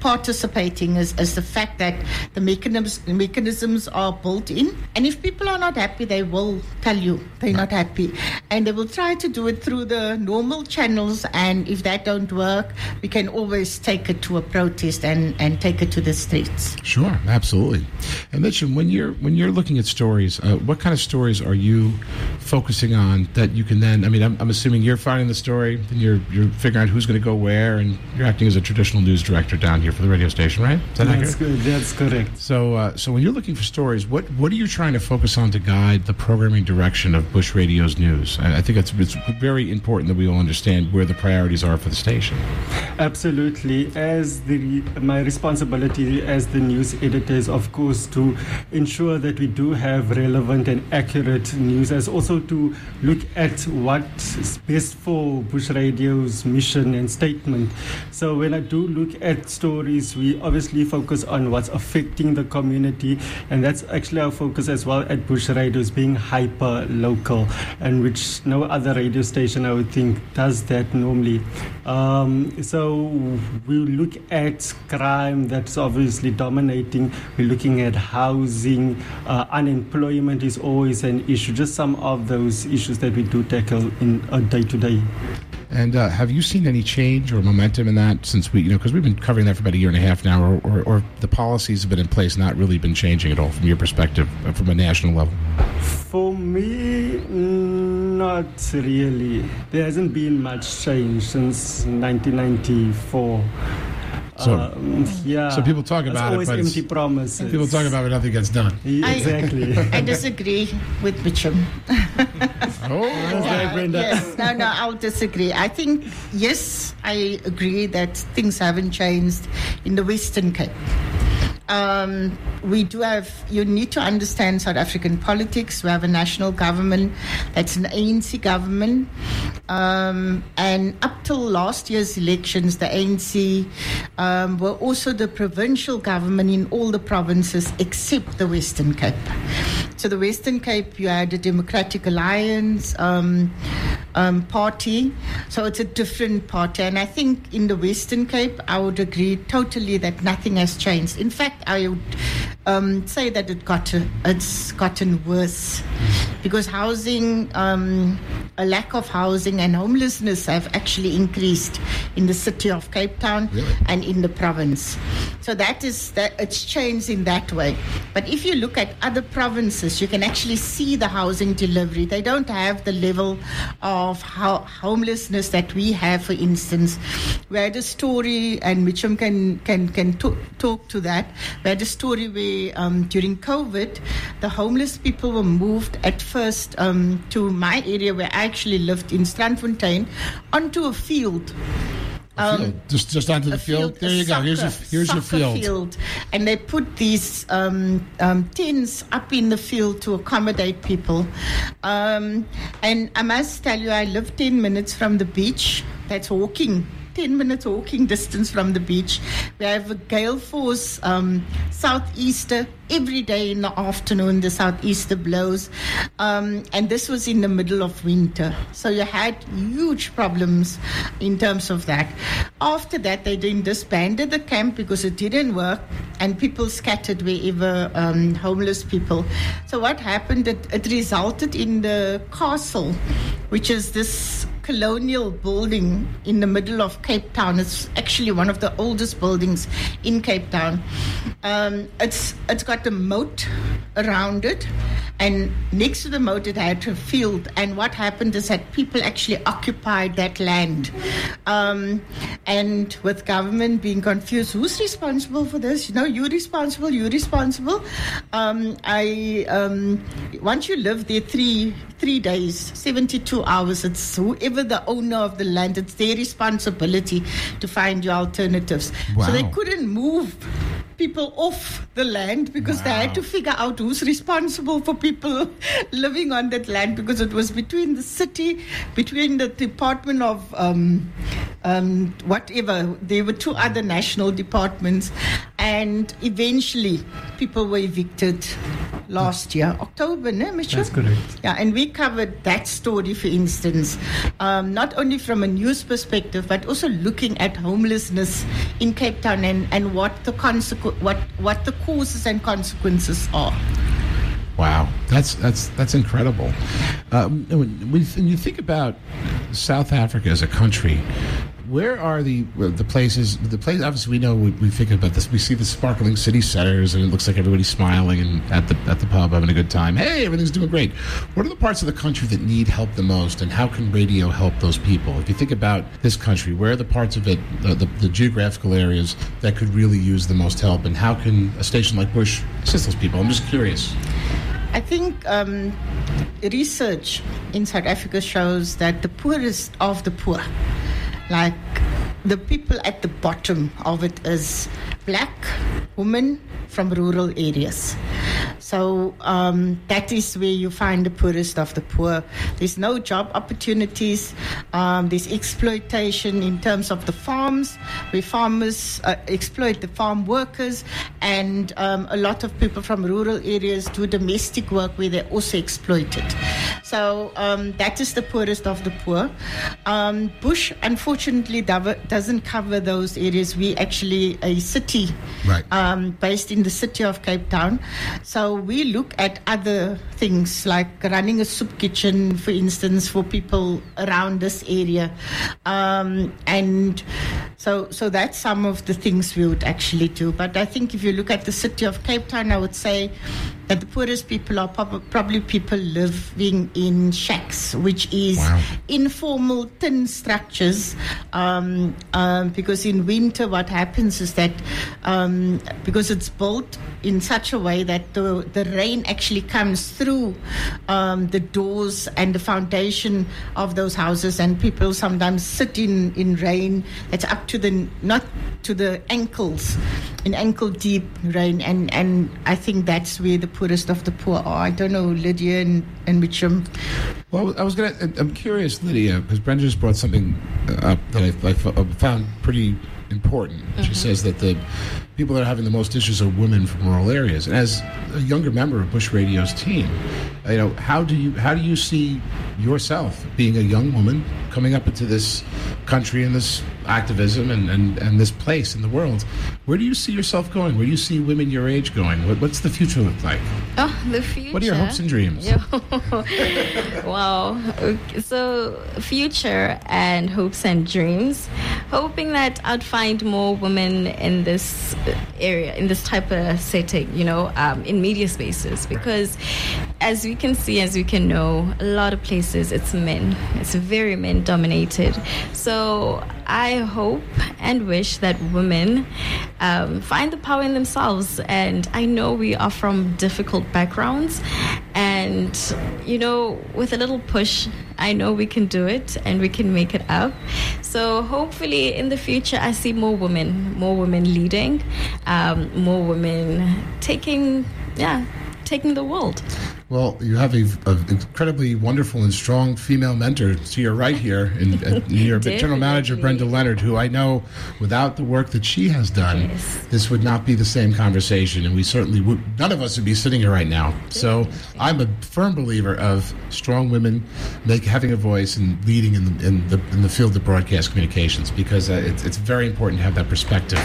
S4: participating is the fact that the mechanisms are built in. And if people are not happy, they will tell you they're not happy. And they will try to do it through the normal channels. And if that don't work, we can always take it to a protest and take it to the streets.
S16: Sure, absolutely. And Mitchum, when you're looking at stories, what kind of stories are you focusing on that you can then, I mean, I'm assuming you're finding the story, then you're figuring out who's going to go where, and you're acting as a traditional news director down here for the radio station, right? Is that accurate?
S21: Good. That's correct.
S16: So when you're looking for stories, what are you trying to focus on to guide the programming direction of Bush Radio's news? I think it's very important that we all understand where the priorities are for the station.
S21: Absolutely. As my responsibility as the news editor is, of course, to ensure that we do have relevant and accurate news, as also to look at what's best for Bush Radio's mission and statement. So when I do look at stories, we obviously focus on what's affecting the community, and that's actually our focus as well at Bush Radio, is being hyper local, and which no other radio station, I would think, does that normally. So we look at crime that's obviously dominating. We're looking at housing. Unemployment is always an issue. Just some of those issues that we do tackle in a day-to-day.
S16: And have you seen any change or momentum in that since because we've been covering that for about a year and a half now, or the policies have been in place, not really been changing at all from your perspective, from a national level?
S21: For me, not really. There hasn't been much change since 1994.
S16: So people talk about it, but
S21: empty promises.
S16: People talk about it, nothing gets done.
S21: Exactly.
S4: I disagree with Mitchum.
S21: Brenda.
S4: Yes, no, I'll disagree. I think, yes, I agree that things haven't changed in the Western Cape. You need to understand South African politics. We have a national government that's an ANC government. And up till last year's elections, the ANC were also the provincial government in all the provinces except the Western Cape. So the Western Cape, you had a Democratic Alliance party. So it's a different party. And I think in the Western Cape, I would agree totally that nothing has changed. In fact, I would say that it's gotten worse because housing, a lack of housing and homelessness have actually increased in the city of Cape Town and in the province. So that it's changed in that way. But if you look at other provinces, you can actually see the housing delivery. They don't have the level of homelessness that we have, for instance. We had a story, and Mitchum can talk to that. We had a story where during COVID, the homeless people were moved at first to my area where I actually lived in Strandfontein onto a field.
S16: Just onto the field. There you go. Here's your field.
S4: And they put these tents up in the field to accommodate people. And I must tell you, I live 10 minutes from the beach. That's walking. 10 minutes walking distance from the beach. We have a gale force southeaster every day in the afternoon. The southeaster blows, and this was in the middle of winter, so you had huge problems in terms of that. After that, they then disbanded the camp because it didn't work, and people scattered wherever homeless people. So what happened? It resulted in the castle, which is this colonial building in the middle of Cape Town. It's actually one of the oldest buildings in Cape Town. It's got a moat around it, and next to the moat it had a field. And what happened is that people actually occupied that land. And with government being confused, who's responsible for this? You're responsible. Once you live there three days, 72 hours, it's whoever the owner of the land, it's their responsibility to find you alternatives.
S16: Wow.
S4: So they couldn't move people off the land because they had to figure out who's responsible for people living on that land, because it was between the city, between the Department of whatever. There were two other national departments, and eventually people were evicted last year, October, no, Michelle?
S19: That's correct.
S4: Yeah, and we covered that story, for instance, not only from a news perspective, but also looking at homelessness in Cape Town and what the what the causes and consequences are.
S16: Wow, that's incredible. When you think about South Africa as a country, where are the places? The place, obviously, we know we think about this. We see the sparkling city centers, and it looks like everybody's smiling and at the pub having a good time. Hey, everything's doing great. What are the parts of the country that need help the most, and how can radio help those people? If you think about this country, where are the parts of it, the geographical areas that could really use the most help, and how can a station like Bush assist those people? I'm just curious.
S4: I think research in South Africa shows that the poorest of the poor, like the people at the bottom of it, is black women from rural areas. So that is where you find the poorest of the poor. There's no job opportunities. There's exploitation in terms of the farms, where farmers exploit the farm workers, and a lot of people from rural areas do domestic work where they're also exploited. So that is the poorest of the poor. Bush, unfortunately, doesn't cover those areas. We're actually a city, right, based in the city of Cape Town. So we look at other things like running a soup kitchen, for instance, for people around this area. And so that's some of the things we would actually do. But I think if you look at the city of Cape Town, I would say that the poorest people are probably people living in shacks, which is informal tin structures, because in winter what happens is that because it's built in such a way that the rain actually comes through the doors and the foundation of those houses, and people sometimes sit in rain that's up to not to the ankles, in ankle deep rain, and I think that's where the poorest of the poor are. I don't know, Lydia and Mitchum.
S16: Well, I'm curious, Lydia, because Brenda just brought something up that I found pretty important. Mm-hmm. She says that the people that are having the most issues are women from rural areas. And as a younger member of Bush Radio's team, how do you see yourself being a young woman coming up into this country and this activism and this place in the world? Where do you see yourself going? Where do you see women your age going? What's the future look like?
S18: Oh, the future.
S16: What are your hopes and dreams?
S18: Wow. So, future and hopes and dreams. Hoping that I'd find more women in this area, in this type of setting, in media spaces, because as we can see, as we can know, a lot of places it's men. It's very men dominated. So I hope and wish that women find the power in themselves. And I know we are from difficult backgrounds, and with a little push, I know we can do it and we can make it up. So hopefully in the future I see more women leading, more women taking the world.
S16: Well, you have an incredibly wonderful and strong female mentor to your right here, and your general manager, Brenda Leonard, who I know without the work that she has done, this would not be the same conversation, and we certainly would, none of us would be sitting here right now. So I'm a firm believer of strong women having a voice and leading in the field of broadcast communications, because it's very important to have that perspective.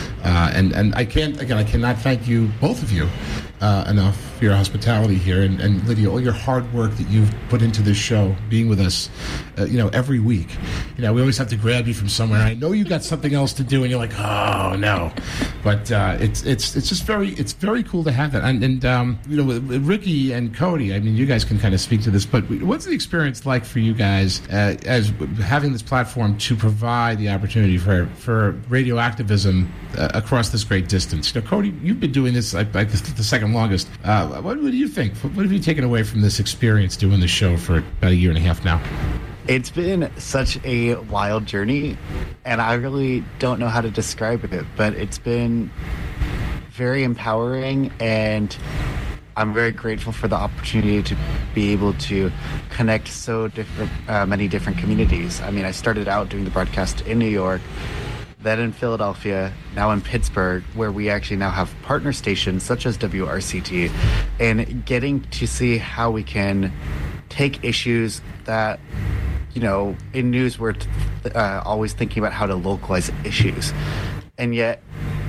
S16: And I cannot thank you, both of you, enough for your hospitality here, and Lydia, all your hard work that you've put into this show, being with us, every week. We always have to grab you from somewhere. I know you got something else to do, and you're like, oh no, but it's just very cool to have that. And with Ricky and Cody, I mean, you guys can kind of speak to this, but what's the experience like for you guys as having this platform to provide the opportunity for radio activism across this great distance? Cody, you've been doing this the second longest. What do you think? What have you taken away from this experience doing the show for about a year and a half now?
S11: It's been such a wild journey, and I really don't know how to describe it, but it's been very empowering, and I'm very grateful for the opportunity to be able to connect many different communities. I mean, I started out doing the broadcast in New York, then in Philadelphia, now in Pittsburgh, where we actually now have partner stations such as WRCT, and getting to see how we can take issues that, you know, in news we're always thinking about how to localize issues. And yet,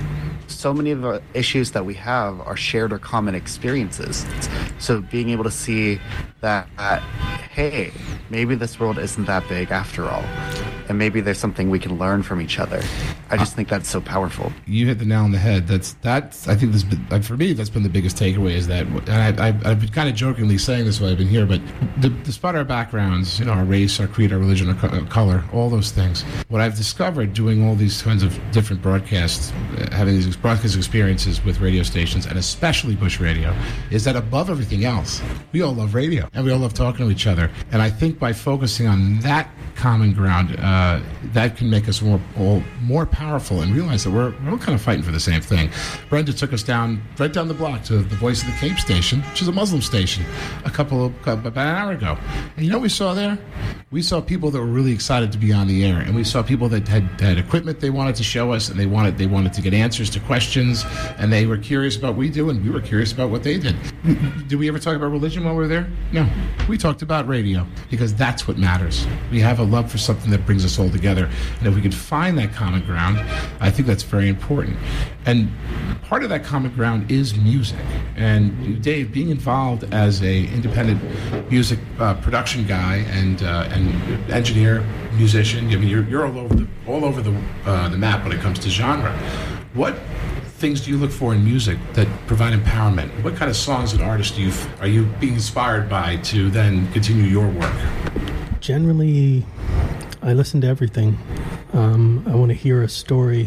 S11: so many of the issues that we have are shared or common experiences. So being able to see that, hey, maybe this world isn't that big after all, and maybe there's something we can learn from each other. I just think that's so powerful.
S16: You hit the nail on the head. That's I think this for me that's been the biggest takeaway is that, and I've been kind of jokingly saying this while I've been here, but despite our backgrounds, you know, our race, our creed, our religion, our color, all those things, what I've discovered doing all these kinds of different broadcasts, having these broadcast experiences with radio stations, and especially Bush Radio, is that above everything else, we all love radio and we all love talking to each other. And I think by focusing on that common ground, that can make us more powerful and realize that we're all kind of fighting for the same thing. Brenda took us right down the block to the Voice of the Cape station, which is a Muslim station, about an hour ago. And you know what we saw there? We saw people that were really excited to be on the air, and we saw people that had equipment they wanted to show us, and they wanted to get answers to questions, and they were curious about what we do, and we were curious about what they did. Did we ever talk about religion while we were there? No. We talked about radio, because that's what matters. We have a love for something that brings us all together, and if we could find that common ground, I think that's very important. And part of that common ground is music. And Dave, being involved as a independent music production guy and engineer, musician, I mean, you're all over the map when it comes to genre. What things do you look for in music that provide empowerment? What kind of songs and artists are you being inspired by to then continue your work?
S21: Generally, I listen to everything. I want to hear a story.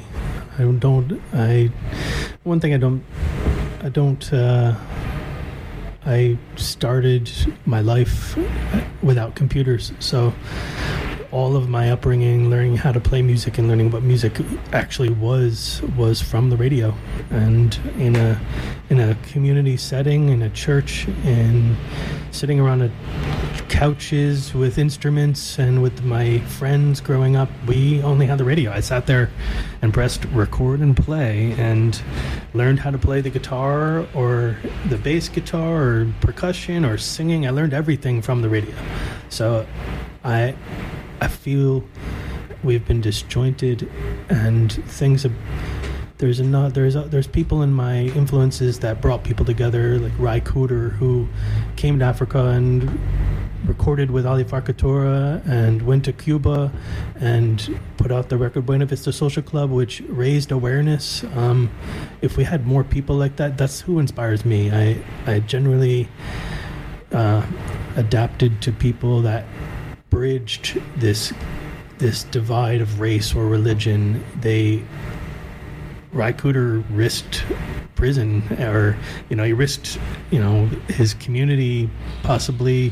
S21: I started my life without computers, so all of my upbringing, learning how to play music and learning what music actually was from the radio, and in a community setting, in a church, and sitting around couches with instruments and with my friends growing up. We only had the radio. I sat there and pressed record and play and learned how to play the guitar or the bass guitar or percussion or singing. I learned everything from the radio. So I feel we've been disjointed, and things there's people in my influences that brought people together, like Ry Cooder, who came to Africa and recorded with Ali Farka Touré and went to Cuba and put out the record Buena Vista Social Club, which raised awareness. If we had more people like that, that's who inspires me. I generally adapted to people that bridged this divide of race or religion. Ry Cooder risked prison, or he risked his community possibly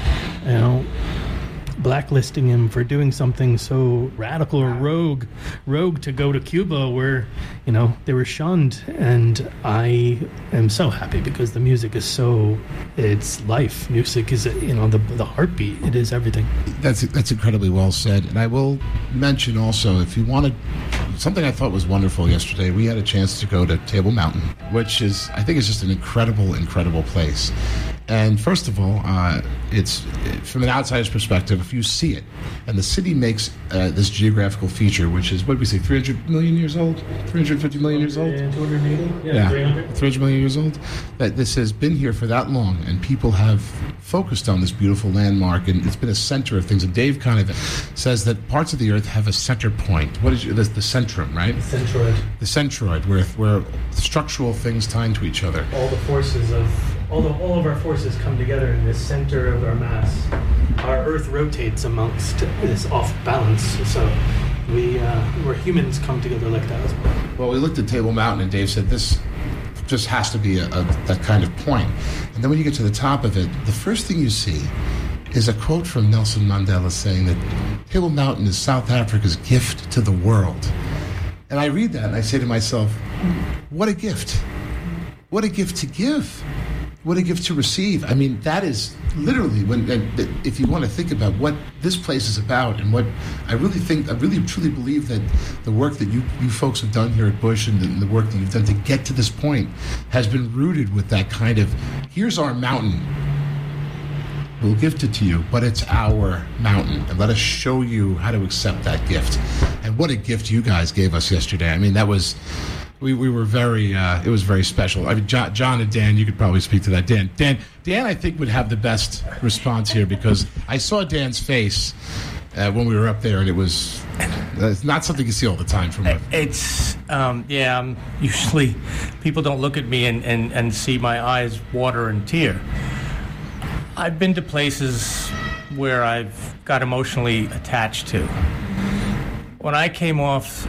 S21: blacklisting him for doing something so radical or rogue to go to Cuba, where they were shunned. And I am so happy because the music is it's life. Music is the heartbeat. It is everything.
S16: That's incredibly well said. And I will mention also, if you wanted something I thought was wonderful yesterday, we had a chance to go to Table Mountain, which I think is just an incredible place. And first of all, it's from an outsider's perspective, if you see it, and the city makes this geographical feature, which is, what did we say, 300 million years old? 350 million years old?
S21: 280?
S16: Yeah, 300 million years old. That this has been here for that long, and people have focused on this beautiful landmark, and it's been a center of things. And Dave kind of says that parts of the earth have a center point. What is the centrum, right? The centroid, where structural things tie into each other.
S21: All the forces all of our forces come together in this center of our mass. Our Earth rotates amongst this off balance, so where humans come together like that as well.
S16: Well, we looked at Table Mountain, and Dave said this just has to be that kind of point. And then when you get to the top of it, the first thing you see is a quote from Nelson Mandela saying that Table Mountain is South Africa's gift to the world. And I read that and I say to myself, what a gift. What a gift to give. what a gift to receive. I mean, that is literally if you want to think about what this place is about, and what I really truly believe that the work that you folks have done here at Bush, and the work that you've done to get to this point has been rooted with that kind of, here's our mountain. We'll gift it to you, but it's our mountain, and let us show you how to accept that gift. And what a gift you guys gave us yesterday. I mean, that was, we were very, it was very special. I mean, John and Dan, you could probably speak to that. Dan, I think would have the best response here, because I saw Dan's face when we were up there, and it's not something you see all the time from him.
S20: It's, usually people don't look at me and see my eyes water and tear. I've been to places where I've got emotionally attached to. When I came off,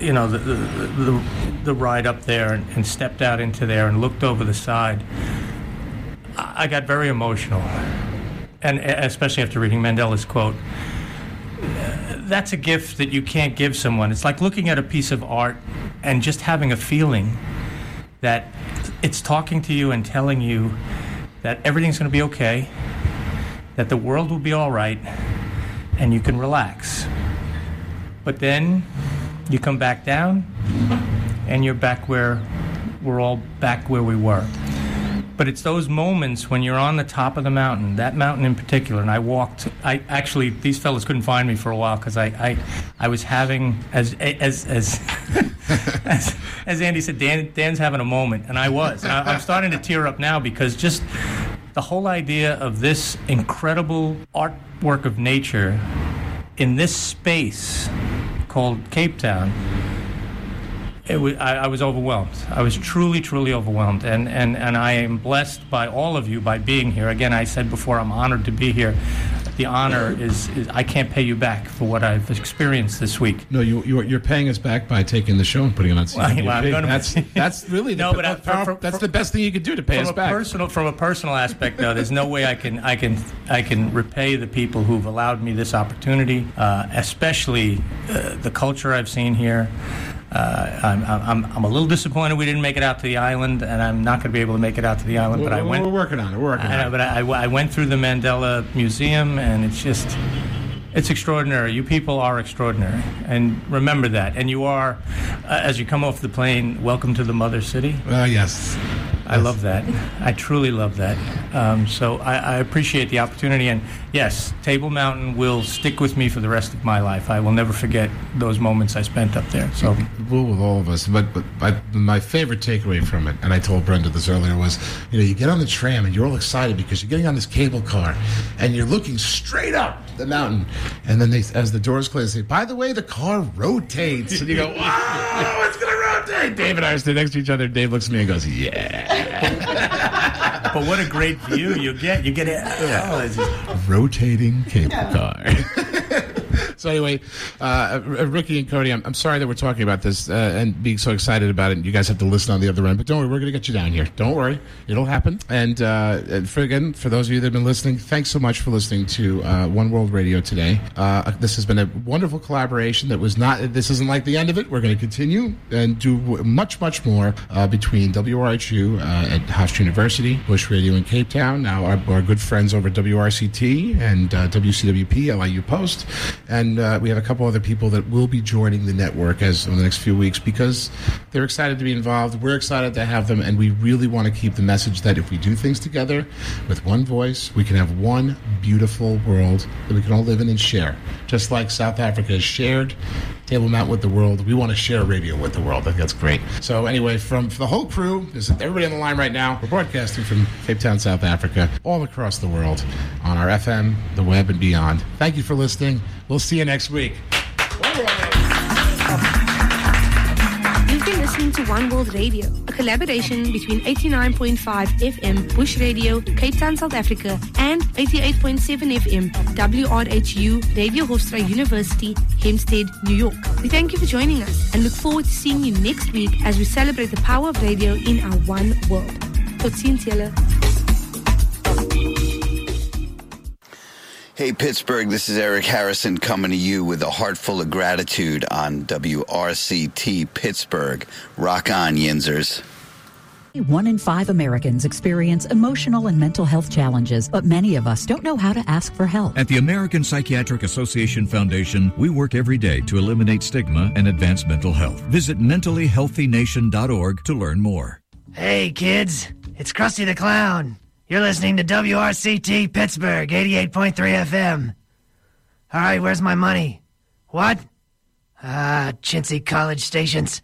S20: the ride up there and stepped out into there and looked over the side, I got very emotional. And especially after reading Mandela's quote. That's a gift that you can't give someone. It's like looking at a piece of art and just having a feeling that it's talking to you and telling you that everything's going to be okay, that the world will be all right, and you can relax. But then you come back down, and you're back where we're all back where we were. But it's those moments when you're on the top of the mountain, that mountain in particular, and actually, these fellas couldn't find me for a while because I was having, as Andy said, Dan's having a moment, and I was. I'm starting to tear up now because just the whole idea of this incredible artwork of nature in this space called Cape Town, I was overwhelmed. I was truly, truly overwhelmed. And I am blessed by all of you by being here. Again, I said before, I'm honored to be here. The honor is I can't pay you back for what I've experienced this week.
S16: No, you're paying us back by taking the show and putting it on CWP. That's really that's the best thing you could do to pay us back.
S20: From a personal aspect, though, there's no way I can repay the people who've allowed me this opportunity, especially the culture I've seen here. I'm a little disappointed we didn't make it out to the island, and I'm not going to be able to make it out to the island.
S16: We're working on it.
S20: But I went through the Mandela Museum, and it's extraordinary. You people are extraordinary, and remember that. And you are, as you come off the plane, welcome to the Mother City.
S16: Yes.
S20: I love that. I truly love that. So I appreciate the opportunity. And yes, Table Mountain will stick with me for the rest of my life. I will never forget those moments I spent up there. So
S16: will with all of us. But my favorite takeaway from it, and I told Brenda this earlier, was you get on the tram and you're all excited because you're getting on this cable car and you're looking straight up the mountain, and then as the doors close, they say, by the way, the car rotates, and you go, wow, it's gonna rotate. Dave and I are sitting next to each other. Dave looks at me and goes, yeah.
S20: But what a great view you get it.
S16: A rotating cable car. So anyway, Ricky and Cody, I'm sorry that we're talking about this and being so excited about it. You guys have to listen on the other end, but don't worry, we're going to get you down here. Don't worry, it'll happen. And for those of you that have been listening, thanks so much for listening to One World Radio today. This has been a wonderful collaboration. This isn't like the end of it. We're going to continue and do much, much more between WRHU at Hofstra University, Bush Radio in Cape Town, now our good friends over at WRCT and WCWP, LIU Post. And we have a couple other people that will be joining the network in the next few weeks because they're excited to be involved. We're excited to have them, and we really want to keep the message that if we do things together with one voice, we can have one beautiful world that we can all live in and share. Just like South Africa has shared Table Mountain with the world, we want to share radio with the world. I think that's great. So anyway, from the whole crew, there's everybody on the line right now. We're broadcasting from Cape Town, South Africa, all across the world on our FM, the web, and beyond. Thank you for listening. We'll see you next week.
S14: You've been listening to One World Radio, a collaboration between 89.5 FM Bush Radio, Cape Town, South Africa, and 88.7 FM WRHU Radio Hofstra University, Hempstead, New York. We thank you for joining us and look forward to seeing you next week as we celebrate the power of radio in our one world. Tot ziens, julle.
S3: Hey, Pittsburgh, this is Eric Harrison coming to you with a heart full of gratitude on WRCT Pittsburgh. Rock on, Yinzers.
S2: 1 in 5 Americans experience emotional and mental health challenges, but many of us don't know how to ask for help.
S22: At the American Psychiatric Association Foundation, we work every day to eliminate stigma and advance mental health. Visit mentallyhealthynation.org to learn more.
S23: Hey, kids. It's Krusty the Clown. You're listening to WRCT Pittsburgh, 88.3 FM. All right, where's my money? What? Chintzy college stations.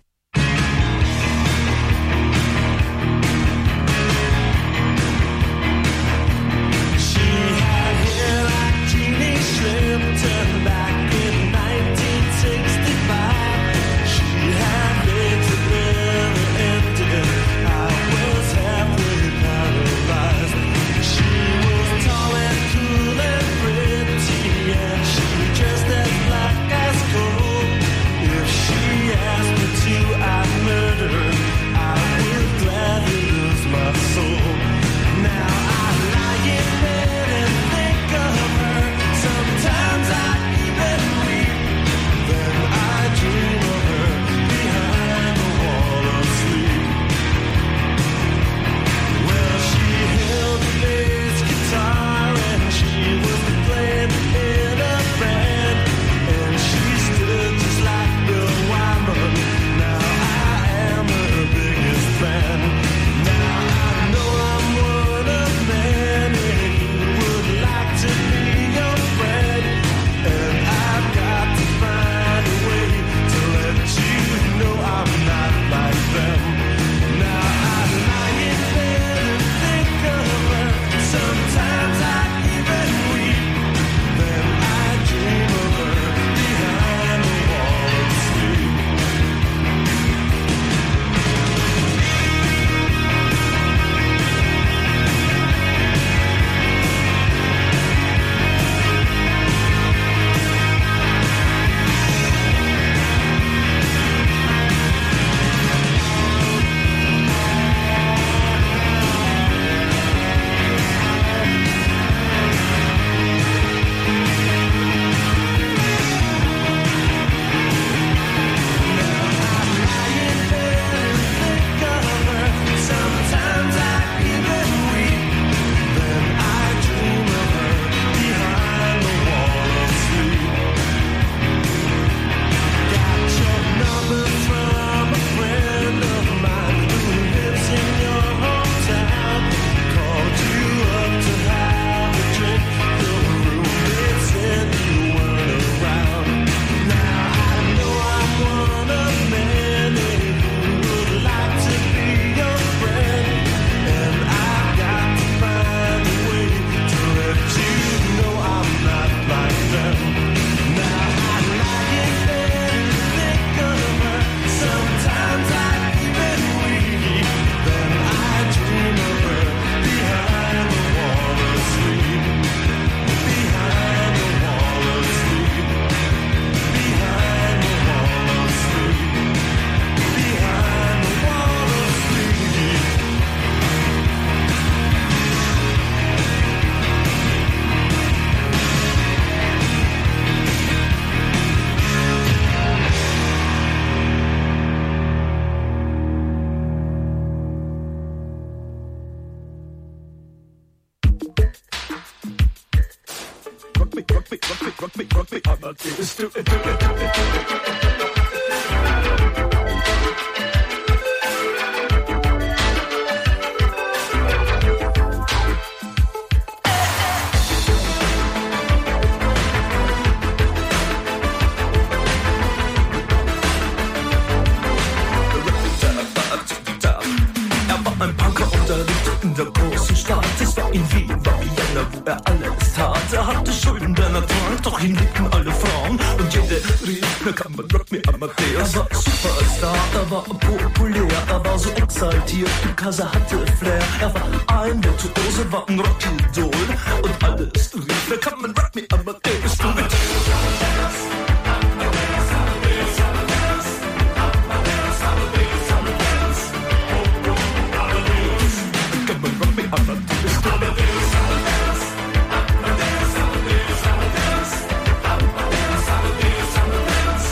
S24: Er hatte Flair, er war ein Virtuose, war ein Rockidol und alles rief, come and rock me, Amadeus, do it.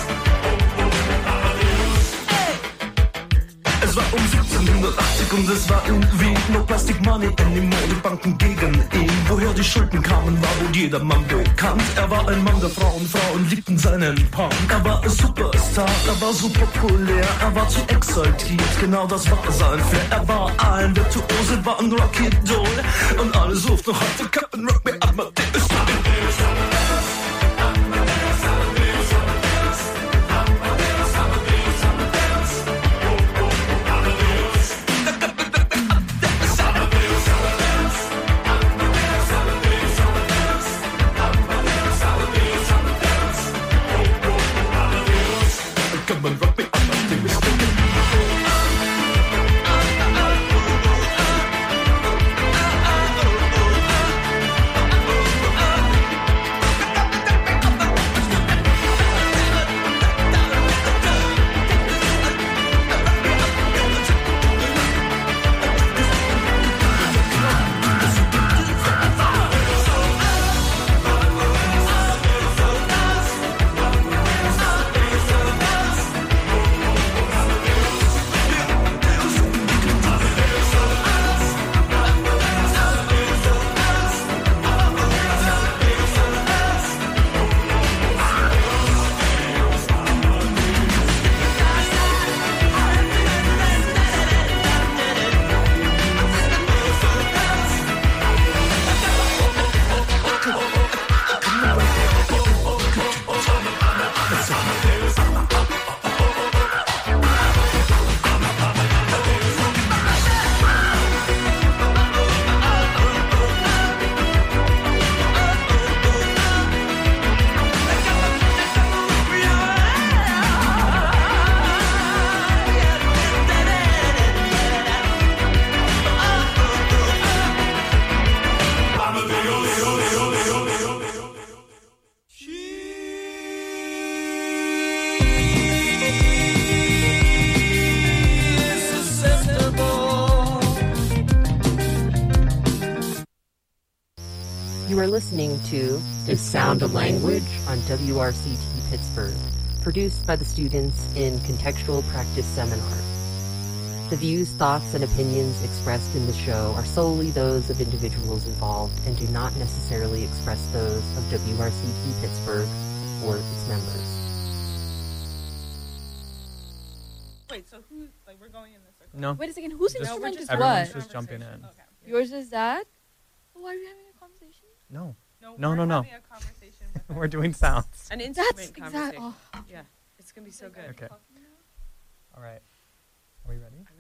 S24: Es war um 1780 und es war ihn wie No Plastic Money anymore, die Banken gegen ihn. Woher die Schulden kamen, war wohl jedermann bekannt. Er war ein Mann der Frauen, Frauen liebten seinen Punk. Er war ein Superstar, er war so populär, er war zu exaltiert, genau das war sein Flair. Er war ein Virtuose, war ein Rocky-Doll und alle suchten noch heute Captain Rock Me Amadeus.
S5: You are listening to The Sound of Language on WRCT Pittsburgh, produced by the students in Contextual Practice Seminar. The views, thoughts, and opinions expressed in the show are solely those of individuals involved and do not necessarily express those of WRCT Pittsburgh or its members.
S6: Wait, so who, like, we're going in this circle?
S7: No.
S6: Wait a second, whose instrument is what?
S7: Everyone's just jumping in.
S6: Okay. Yours is that? Well, why are we having a conversation?
S7: No.
S6: No.
S7: Having a
S6: conversation with
S7: We're doing sounds.
S6: an instrument conversation.
S10: Yeah, it's gonna be so good.
S7: Okay. All right. Are we ready?